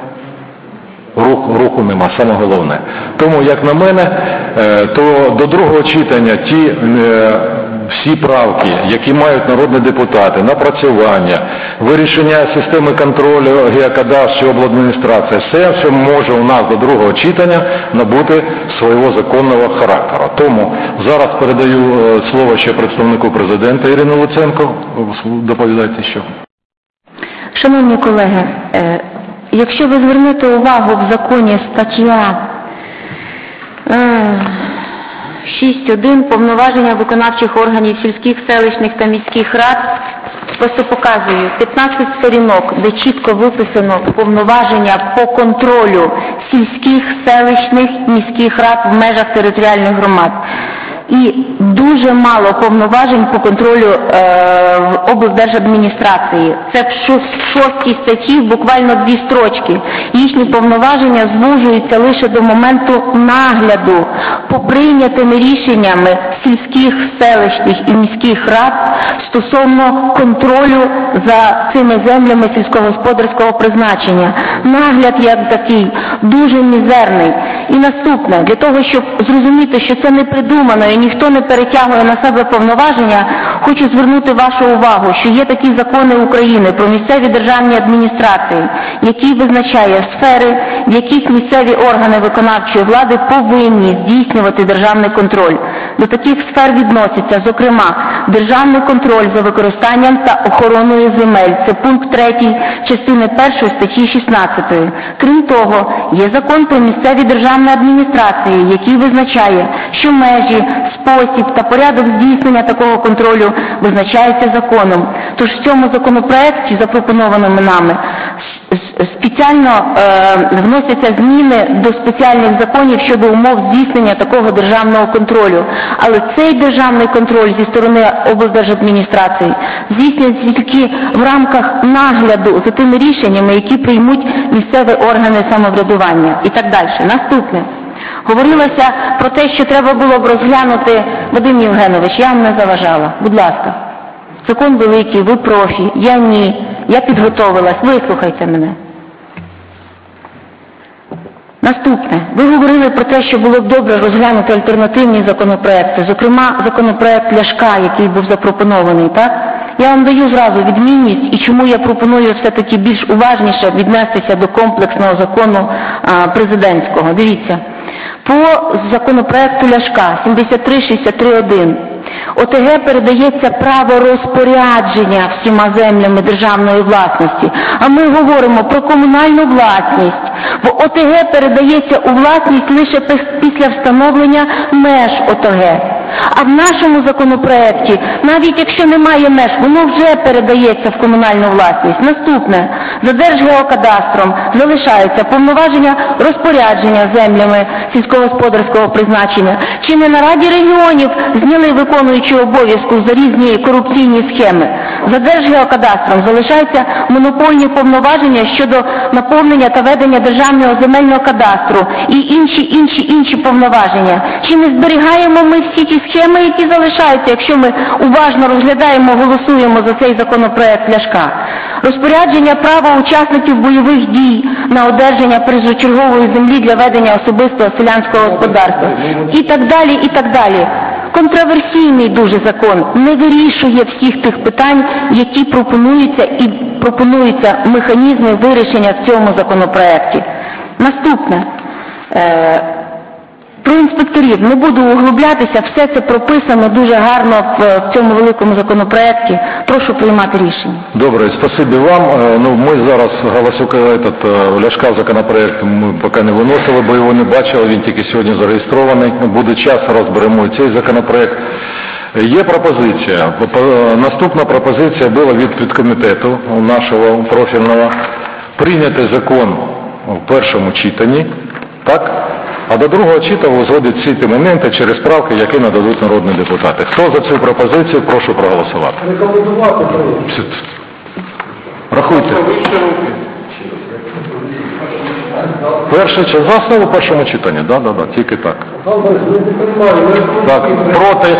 Руку, руку нема, саме головне. Тому, як на мене, то до другого читання ті всі правки, які мають народні депутати, напрацювання, вирішення системи контролю геокадастру, обладміністрації, все, все може у нас до другого читання набути свого законного характеру. Тому зараз передаю слово ще представнику президента Ірині Луценко. Доповідайте що. Шановні колеги, якщо ви звернете увагу, в законі стаття шість один повноваження виконавчих органів сільських, селищних та міських рад, просто показую п'ятнадцять сторінок, де чітко виписано повноваження по контролю сільських, селищних, міських рад в межах територіальних громад. І дуже мало повноважень по контролю е, в облдержадміністрації. Це в шостій статті буквально дві строчки. Їхні повноваження звужуються лише до моменту нагляду по прийнятими рішеннями сільських, селищних і міських рад стосовно контролю за цими землями сільськогосподарського призначення. Нагляд як такий дуже мізерний. І наступне, для того, щоб зрозуміти, що це не придумано і ніхто не перетягує на себе повноваження, хочу звернути вашу увагу, що є такі закони України про місцеві державні адміністрації, які визначає сфери, в яких місцеві органи виконавчої влади повинні здійснювати державний контроль. До таких сфер відносяться, зокрема, державний контроль за використанням та охороною земель. Це пункт третій частини першої статті шістнадцятої. Крім того, є закон про місцеві державні адміністрації, який визначає, що межі, спосіб та порядок здійснення такого контролю визначаються законом. Тож в цьому законопроекті, запропонованому нами, спеціально е, вносяться зміни до спеціальних законів щодо умов здійснення такого державного контролю. Але цей державний контроль зі сторони облдержадміністрації здійснюється тільки в рамках нагляду за тими рішеннями, які приймуть місцеві органи самоврядування і так далі. Наступне. Говорилося про те, що треба було б розглянути, Вадим Євгенович, я вам не заважала, будь ласка. Закон великий, ви профі, я ні, я підготовилась, вислухайте мене. Наступне. Ви говорили про те, що було б добре розглянути альтернативні законопроекти, зокрема законопроект Ляшка, який був запропонований, так? Я вам даю зразу відмінність і чому я пропоную все-таки більш уважніше віднестися до комплексного закону а, президентського. Дивіться, по законопроекту Ляшка сімдесят три шістдесят три один ОТГ передається право розпорядження всіма землями державної власності, а ми говоримо про комунальну власність, бо ОТГ передається у власність лише після встановлення меж ОТГ. А в нашому законопроекті, навіть якщо немає меж, воно вже передається в комунальну власність. Наступне. За Держгеокадастром залишаються повноваження розпорядження землями сільськогосподарського призначення. Чи не на Раді регіонів зняли виконуючі обов'язку за різні корупційні схеми? За Держгеокадастром залишаються монопольні повноваження щодо наповнення та ведення державного земельного кадастру і інші, інші, інші повноваження. Чи не зберігаємо ми всі ті схеми, які залишаються, якщо ми уважно розглядаємо, голосуємо за цей законопроект Ляшка? Розпорядження права учасників бойових дій на одержання першочергової землі для ведення особистого селянського господарства. І так далі, і так далі. Контроверсійний дуже закон, не вирішує всіх тих питань, які пропонуються і пропонуються механізми вирішення в цьому законопроекті. Наступне. Е Про інспекторів не буду углублятися, все це прописано дуже гарно в цьому великому законопроекті. Прошу приймати рішення. Добре, спасибі вам. Ну, ми зараз Галасюка, этот, Ляшка законопроект ми поки не виносили, бо його не бачили, він тільки сьогодні зареєстрований. Буде час, розберемо цей законопроект. Є пропозиція. Наступна пропозиція була від підкомітету нашого профільного прийняти закон в першому читанні, так? А до другого читання узгодить всі ті моменти через правки, які нададуть народні депутати. Хто за цю пропозицію, прошу проголосувати. Рекомендувати. Рахуйте. Перший час за основу в першому читанні, да, да, да, тільки так. Так, проти,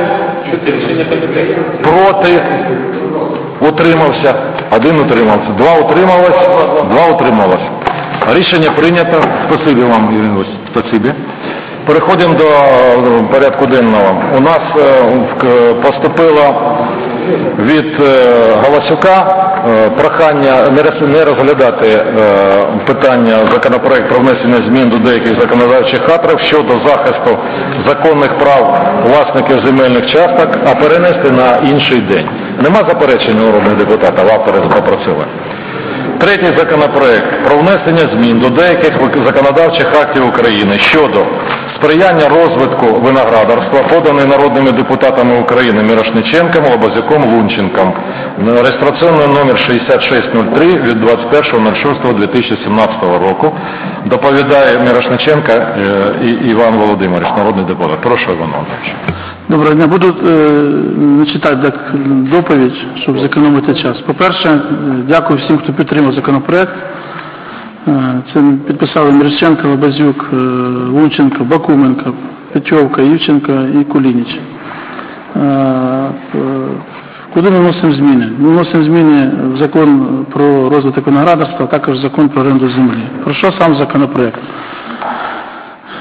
проти, утримався, один утримався, два утрималось, два утрималось. Рішення прийнято. Спасибі вам, Ірина Ось, спасибі. Переходимо до порядку денного. У нас поступило від Галасюка прохання не розглядати питання законопроект про внесення змін до деяких законодавчих актів щодо захисту законних прав власників земельних часток, а перенести на інший день. Нема заперечень народних депутатів, автори попросили. Третій законопроект про внесення змін до деяких законодавчих актів України щодо сприяння розвитку виноградарства, поданий народними депутатами України Мірошниченком, Лабазюком, Лунченком. Реєстраційний номер шістдесят шість нуль три від двадцять першого шостого дві тисячі сімнадцятого року. Доповідає Мірошниченко і Іван Володимирович, народний депутат. Прошу, Іван Володимирович. Доброго дня. Буду е, читати доповідь, щоб зекономити час. По-перше, дякую всім, хто підтримав законопроект. Е, це підписали Мірошниченко, Лабазюк, е, Лунченко, Бакуменко, Петьовка, Івченко і Кулініч. Е, е, куди ми вносимо зміни? Ми вносимо зміни в закон про розвиток виноградарства, а також закон про оренду землі. Про що сам законопроект?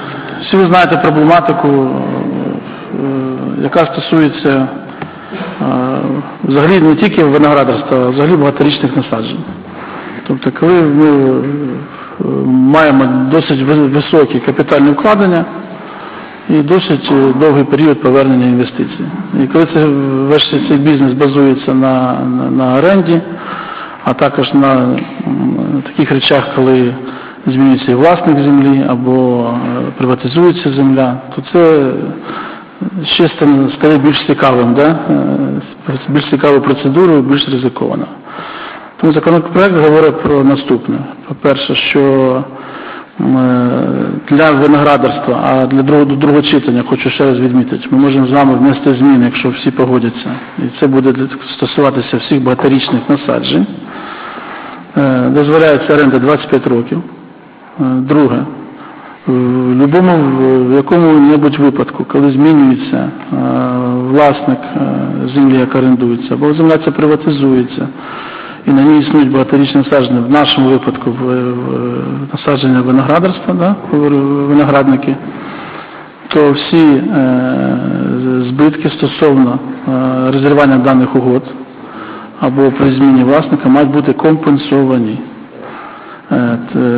всі ви знаєте проблематику, яка стосується взагалі не тільки виноградарства, а взагалі багаторічних насаджень. Тобто, коли ми маємо досить високі капітальні вкладення і досить довгий період повернення інвестицій. І коли це, весь цей бізнес базується на, на, на оренді, а також на таких речах, коли змінюється і власник землі або приватизується земля, то це ще стає більш цікавим, да? Більш цікавою процедурою, більш ризиковано. Тому законопроект говорить про наступне. По-перше, що для виноградарства, а для другого, до другого читання, хочу ще раз відмітити, ми можемо з вами внести зміни, якщо всі погодяться. І це буде стосуватися всіх багаторічних насаджень. Дозволяється оренда двадцять п'ять років. Друге, в любому, в якому-небудь випадку, коли змінюється власник землі, яка орендується, або земля ця приватизується, і на ній існують багаторічні насадження, в нашому випадку в, в, насадження виноградарства, да, виноградники, то всі е, збитки стосовно е, розірвання даних угод або при зміні власника мають бути компенсовані. Е,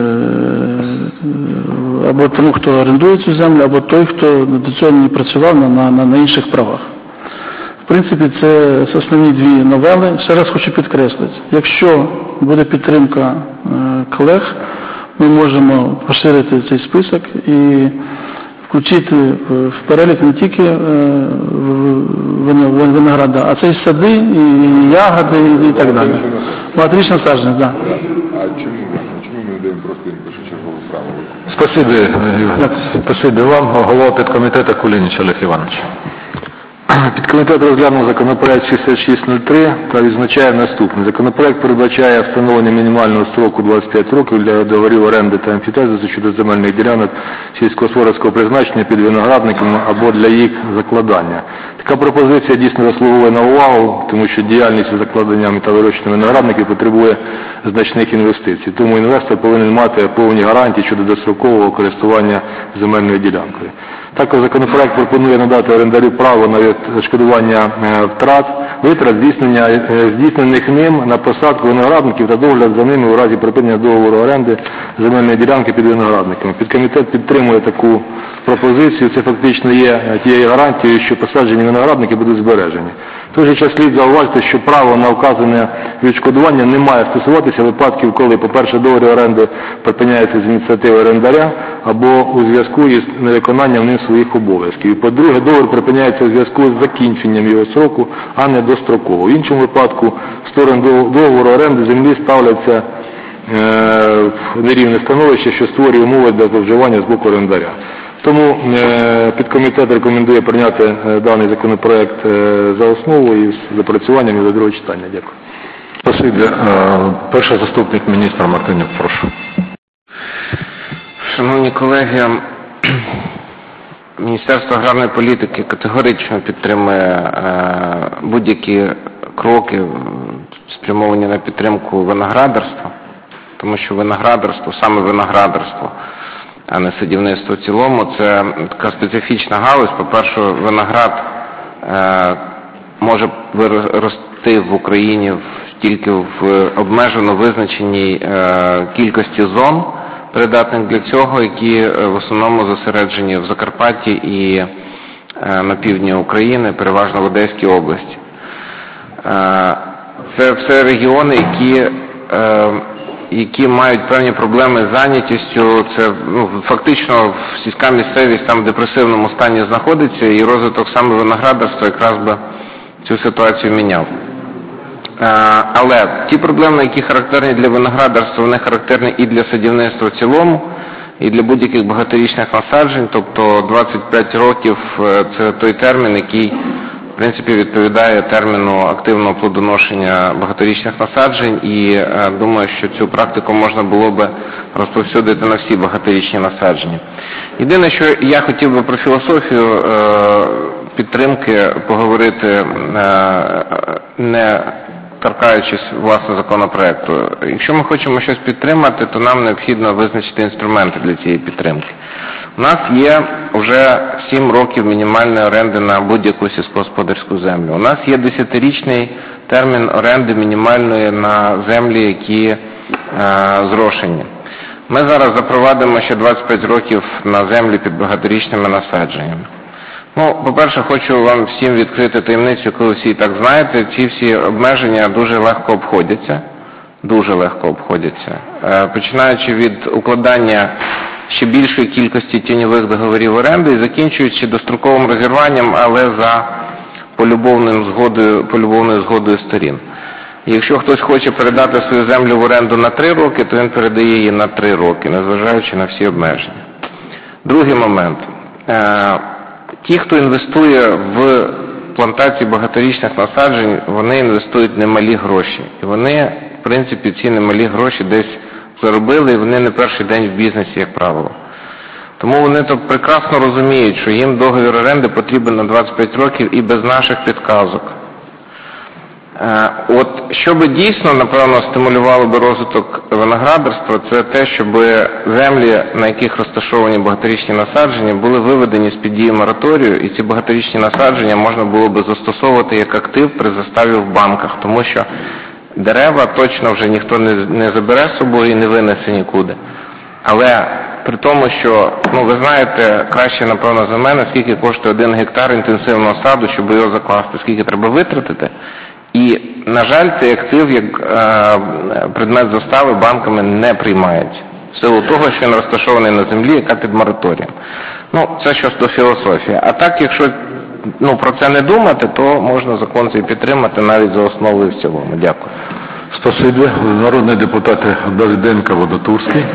або тому, хто орендує цю землю, або той, хто до цього не працював на, на, на інших правах. В принципі, це основні дві новели. Ще раз хочу підкреслити, якщо буде підтримка е, колег, ми можемо поширити цей список і включити в перелік не тільки е, винограда, а це і сади, і ягоди, і так далі. Багаторічне насадження, так. А чому, чому ми не даємо просто першочергову право? Спасибі, спасибі вам, голова підкомітету Кулініч Олег Іванович. Підкомітет розглянув законопроект шістдесят шість нуль три та відзначає наступне. Законопроект передбачає встановлення мінімального строку двадцять п'ять років для договорів оренди та емфітезису щодо земельних ділянок сільськогосподарського призначення під виноградниками або для їх закладання. Така пропозиція дійсно заслуговує на увагу, тому що діяльність із закладенням та вирощенням виноградників потребує значних інвестицій. Тому інвестор повинен мати повні гарантії щодо дострокового користування земельною ділянкою. Також законопроект пропонує надати орендарю право на відшкодування втрат, витрат здійснення, здійснених ним на посадку виноградників та догляд за ними у разі припинення договору оренди земельної ділянки під виноградниками. Підкомітет підтримує таку пропозицію. Це фактично є тією гарантією, що посаджені виноградники будуть збережені. В той же час слід зауважити, що право на вказане відшкодування не має стосуватися випадків, коли, по-перше, договір оренди припиняється з ініціативи орендаря або у зв'язку із невиконанням ним своїх обов'язків. І, по-друге, договір припиняється у зв'язку з закінченням його сроку, а не достроково. В іншому випадку сторони договору оренди землі ставляться е, в нерівне становище, що створює умови для зловживання з боку орендаря. Тому е, підкомітет рекомендує прийняти е, даний законопроект е, за основу і з запрацюванням і до другого читання. Дякую. Спасибі. Е, перший заступник міністра Мартинюк, прошу. Шановні колеги, Міністерство аграрної політики категорично підтримує е, будь-які кроки, спрямовані на підтримку виноградарства, тому що виноградарство, саме виноградарство, а не садівництво в цілому, це така специфічна галузь. По-перше, виноград е, може рости в Україні тільки в обмежено визначеній е, кількості зон, придатних для цього, які в основному зосереджені в Закарпатті і е, на півдні України, переважно в Одеській області. Е, це все регіони, які е, які мають певні проблеми з зайнятістю. Це ну, фактично сільська місцевість там в депресивному стані знаходиться, і розвиток саме виноградарства якраз би цю ситуацію міняв. Але ті проблеми, які характерні для виноградарства, вони характерні і для садівництва в цілому, і для будь-яких багаторічних насаджень. Тобто двадцять п'ять років – це той термін, який в принципі відповідає терміну активного плодоношення багаторічних насаджень, і е, думаю, що цю практику можна було би розповсюдити на всі багаторічні насадження. Єдине, що я хотів би про філософію е, підтримки поговорити, е, не торкаючись власне законопроекту. Якщо ми хочемо щось підтримати, то нам необхідно визначити інструменти для цієї підтримки. У нас є вже сім років мінімальної оренди на будь-яку сільськогосподарську землю. У нас є десятирічний термін оренди мінімальної на землі, які е, зрошені. Ми зараз запровадимо ще двадцять п'ять років на землі під багаторічними насадженнями. Ну, по-перше, хочу вам всім відкрити таємницю, яку ви всі і так знаєте. Ці всі обмеження дуже легко обходяться. Дуже легко обходяться. Е, починаючи від укладання ще більшої кількості тіньових договорів оренди і закінчуючи достроковим розірванням, але за полюбовною згодою, полюбовною згодою сторін. І якщо хтось хоче передати свою землю в оренду на три роки, то він передає її на три роки, незважаючи на всі обмеження. Другий момент. Ті, хто інвестує в плантації багаторічних насаджень, вони інвестують немалі гроші. І вони, в принципі, ці немалі гроші десь заробили, і вони не перший день в бізнесі, як правило. Тому вони то прекрасно розуміють, що їм договір оренди потрібен на двадцять п'ять років і без наших підказок. От, що би дійсно, напевно, стимулювало би розвиток виноградарства, це те, щоб землі, на яких розташовані багаторічні насадження, були виведені з-під дії мораторію, і ці багаторічні насадження можна було би застосовувати як актив при заставі в банках, тому що дерева точно вже ніхто не, не забере з собою і не винесе нікуди. Але при тому, що, ну, ви знаєте, краще, напевно, за мене, скільки коштує один гектар інтенсивного саду, щоб його закласти, скільки треба витратити. І, на жаль, цей актив, як е, предмет застави, банками не приймають. В силу того, що він розташований на землі, яка під мораторієм. Ну, це щось до філософії. А так, якщо ну, про це не думати, то можна закон цей підтримати навіть за основу і в цілому. Дякую. Спасибі. Народний депутат Давиденко, Водотурський.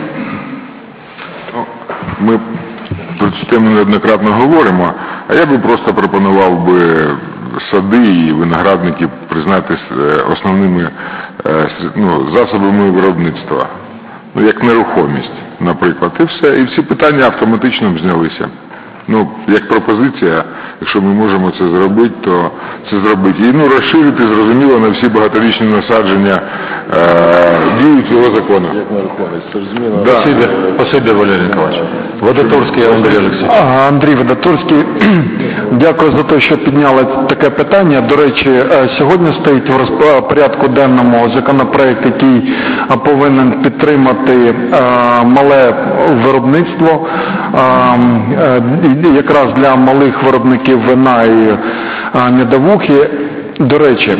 Ми про цю тему неоднократно говоримо, а я би просто пропонував би сади і виноградники признати основними ну, засобами виробництва, ну, як нерухомість, наприклад, і все, і всі питання автоматично б знялися. Ну, як пропозиція, якщо ми можемо це зробити, то це зробити. І, ну, розширити, зрозуміло, на всі багаторічні насадження е, дію цього закону. Як нерухомість, це ж зміна. Да. Спасибі, спасибі, Валерій Николаевич. Водотурський Андрій Олексійович. Андрій Водотурський, дякую за те, що підняли таке питання. До речі, сьогодні стоїть в порядку денному законопроект, який повинен підтримати мале виробництво, якраз для малих виробників вина і медовухи. До речі,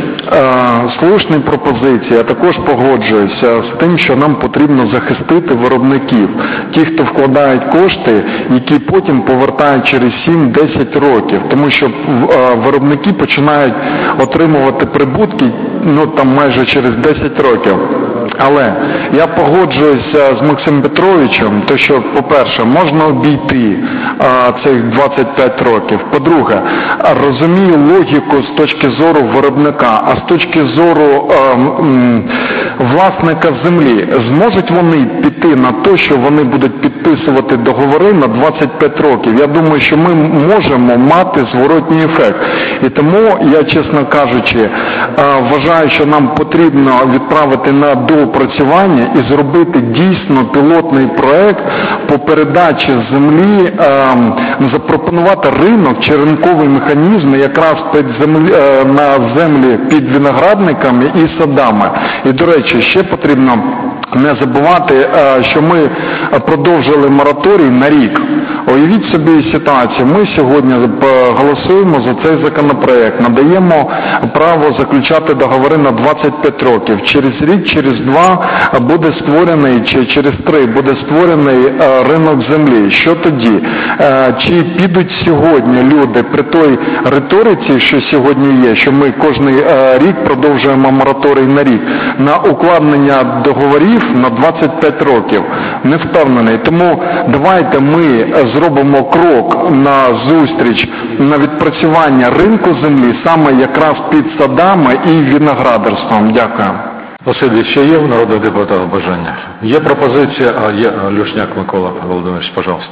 слушні пропозиції, я також погоджуюся з тим, що нам потрібно захистити виробників, ті, хто вкладають кошти, які потім повертають через сім-десять років, тому що виробники починають отримувати прибутки, ну, там майже через десять років. Але я погоджуюся з Максимом Петровичем, то що, по-перше, можна обійти а, цих двадцять п'ять років. По-друге, розумію логіку з точки зору виробника, а з точки зору а, м, власника землі. Зможуть вони піти на те, що вони будуть підписувати договори на двадцять п'ять років? Я думаю, що ми можемо мати зворотній ефект. І тому я, чесно кажучи, а, вважаю, що нам потрібно відправити на доопрацювання і зробити дійсно пілотний проект по передачі землі, е, запропонувати ринок чи ринковий механізм якраз під землі, е, на землі під виноградниками і садами. І, до речі, ще потрібно не забувати, е, що ми продовжили мораторій на рік. Уявіть собі ситуацію. Ми сьогодні голосуємо за цей законопроект, надаємо право заключати договори на двадцять п'ять років. Через рік, через два буде створений, чи через три буде створений е, ринок землі. Що тоді? Е, чи підуть сьогодні люди при той риториці, що сьогодні є, що ми кожний е, рік продовжуємо мораторій на рік, на укладення договорів на двадцять п'ять років? Не впевнений. Тому давайте ми зробимо крок на зустріч, на відпрацювання ринку землі, саме якраз під садами і виноградарством. Дякую. Василь, ще є в народних депутатів бажання? Є пропозиція, а є Люшняк Микола Володимирович, пожалуйста.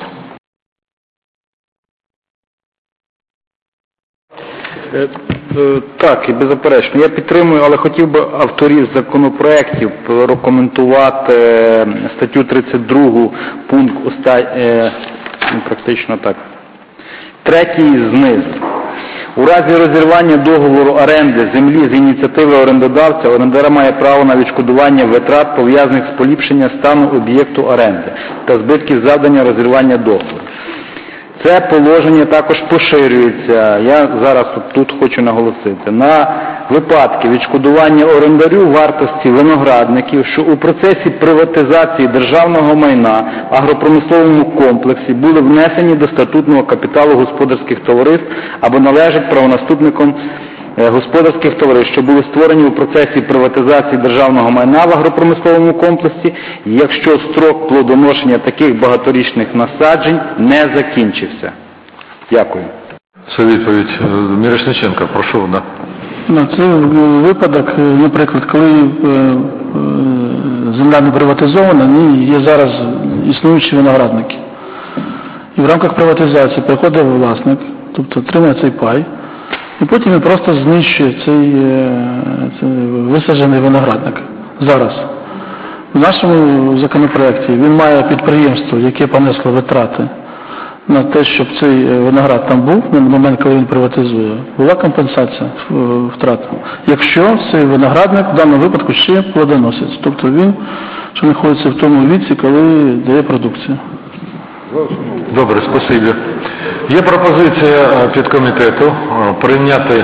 Так, і беззаперечно. Я підтримую, але хотів би авторів законопроєктів прокоментувати статтю тридцять другу, пункт Ну, практично так. Третій знизу. У разі розірвання договору оренди землі з ініціативи орендодавця, орендар має право на відшкодування витрат, пов'язаних з поліпшенням стану об'єкту оренди та збитків завдання розірвання договору. Це положення також поширюється, я зараз тут хочу наголосити, на випадки відшкодування орендарю вартості виноградників, що у процесі приватизації державного майна в агропромисловому комплексі були внесені до статутного капіталу господарських товариств або належать правонаступникам господарських товариств, що були створені у процесі приватизації державного майна в агропромисловому комплексі, якщо строк плодоношення таких багаторічних насаджень не закінчився. Дякую. Це відповідь. Мірошниченко, прошу. Да. Ну, це випадок, наприклад, коли е, е, земля не приватизована, ні, є зараз існуючі виноградники. І в рамках приватизації приходить власник, тобто отримує цей пай, і потім він просто знищує цей, цей висаджений виноградник. Зараз. В нашому законопроекті він має підприємство, яке понесло витрати на те, щоб цей виноград там був, на момент, коли він приватизує, була компенсація втрат. Якщо цей виноградник в даному випадку ще плодоносить. Тобто він, що знаходиться в тому віці, коли дає продукцію. Добре, спасибі. Є пропозиція підкомітету прийняти,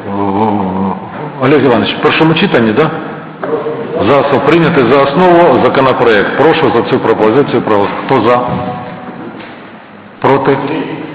Олег Іванович, в першому читанні, так? Да? За, прийняти за основу законопроект. Прошу за цю пропозицію проголосувати. Хто за? Проти?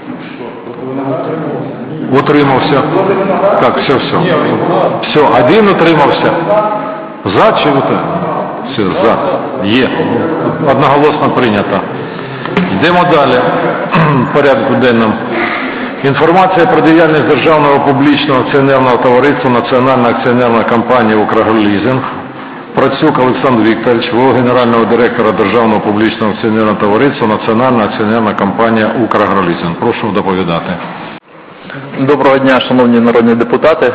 Утримався. Так, все, все. Все, один утримався. За чи утримався? Все, за. Є. Одноголосно прийнято. Йдемо далі. В порядку денному. Інформація про діяльність Державного публічного акціонерного товариства Національна акціонерна компанія «Украгролізинг». Процюк Олександр Вікторович, в.о. генерального директора Державного публічного акціонерного товариства Національна акціонерна компанія «Украгролізинг». Прошу доповідати. Доброго дня, шановні народні депутати.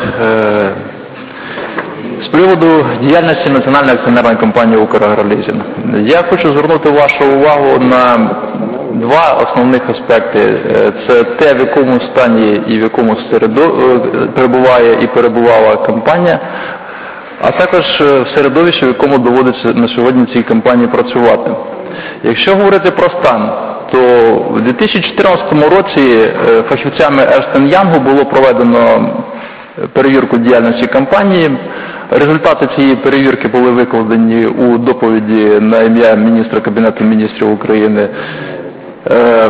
З приводу діяльності Національної акціонерної компанії «Украгролізинг». Я хочу звернути вашу увагу на два основних аспекти. Це те, в якому стані і в якому перебуває і перебувала компанія, а також в середовищі, в якому доводиться на сьогодні цій компанії працювати. Якщо говорити про стан, то в дві тисячі чотирнадцятому році фахівцями Ернст енд Янг було проведено перевірку діяльності компанії. Результати цієї перевірки були викладені у доповіді на ім'я міністра Кабінету міністрів України е,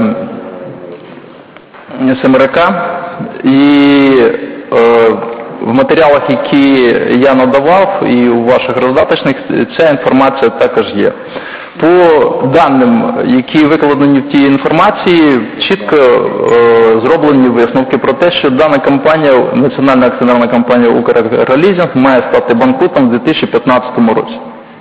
Семерака. І е, в матеріалах, які я надавав, і у ваших роздаточних, ця інформація також є. По даним, які викладені в тій інформації, чітко е, зроблені висновки про те, що дана компанія, Національна акціонерна компанія «Украгролізинг», має стати банкрутом у дві тисячі п'ятнадцятому році.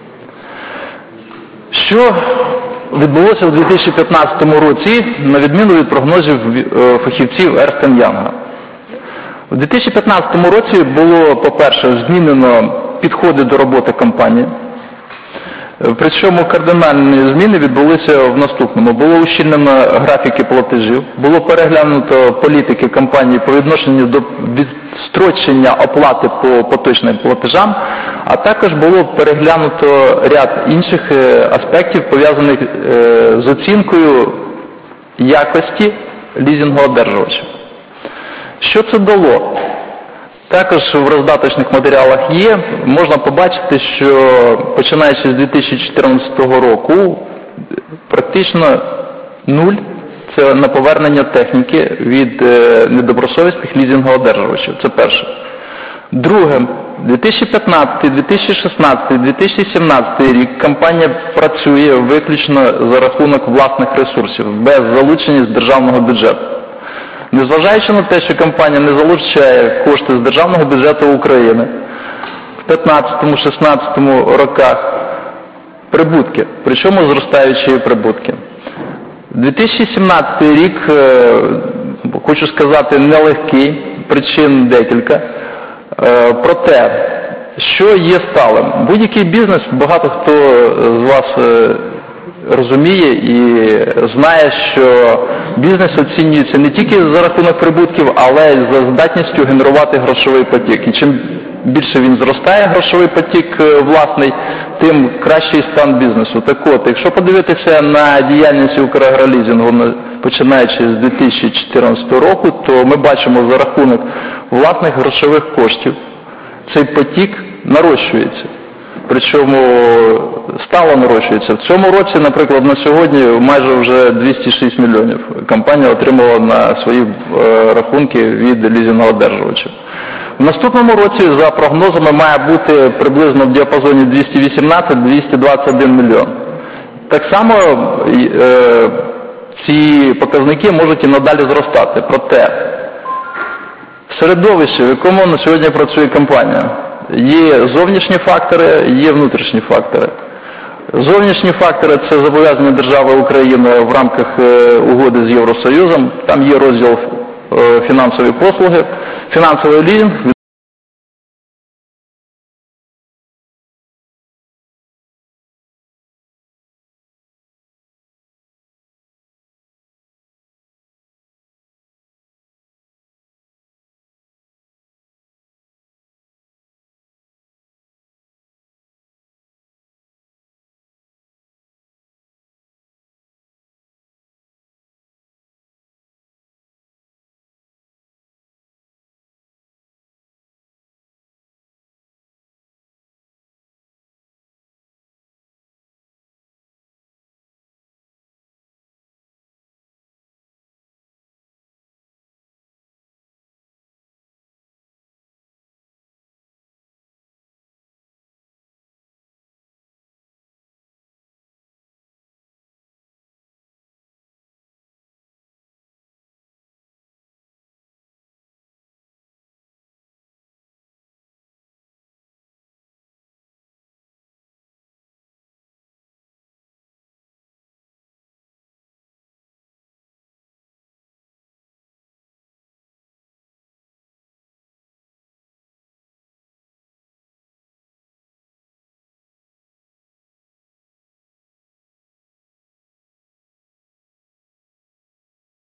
Що відбулося у дві тисячі п'ятнадцятому році, на відміну від прогнозів фахівців Ернст енд Янг? У дві тисячі п'ятнадцятому році було, по-перше, змінено підходи до роботи компанії. Причому кардинальні зміни відбулися в наступному. Було ущільнено графіки платежів, було переглянуто політики компанії по відношенню до відстрочення оплати по поточним платежам, а також було переглянуто ряд інших аспектів, пов'язаних з оцінкою якості лізингоодержувачів. Що це дало? Також в роздаточних матеріалах є, можна побачити, що починаючи з дві тисячі чотирнадцятого року практично нуль – це на повернення техніки від недобросовісних лізингоодержувачів. Це перше. Друге, дві тисячі п'ятнадцятий, дві тисячі шістнадцятий, дві тисячі сімнадцятий рік компанія працює виключно за рахунок власних ресурсів, без залучення з державного бюджету. Незважаючи на те, що компанія не залучає кошти з державного бюджету України, в п'ятнадцятому-шістнадцятому роках прибутки, причому зростаючі прибутки. дві тисячі сімнадцятий рік, хочу сказати, нелегкий, причин декілька. Проте, що є сталим? Будь-який бізнес, багато хто з вас розуміє і знає, що бізнес оцінюється не тільки за рахунок прибутків, але й за здатністю генерувати грошовий потік. І чим більше він зростає, грошовий потік власний, тим кращий стан бізнесу. Так от, якщо подивитися на діяльність Украгролізінгу, починаючи з дві тисячі чотирнадцятого року, то ми бачимо за рахунок власних грошових коштів цей потік нарощується. Причому стало нарощується. В цьому році, наприклад, на сьогодні майже вже двісті шість мільйонів компанія отримала на свої рахунки від лізингоодержувачів. В наступному році, за прогнозами, має бути приблизно в діапазоні двісті вісімнадцять - двісті двадцять один мільйон. Так само е, ці показники можуть і надалі зростати. Проте в середовищі, в якому на сьогодні працює компанія, є зовнішні фактори, є внутрішні фактори. Зовнішні фактори – це зобов'язання держави України в рамках угоди з Євросоюзом. Там є розділ фінансові послуги, фінансовий лізинг.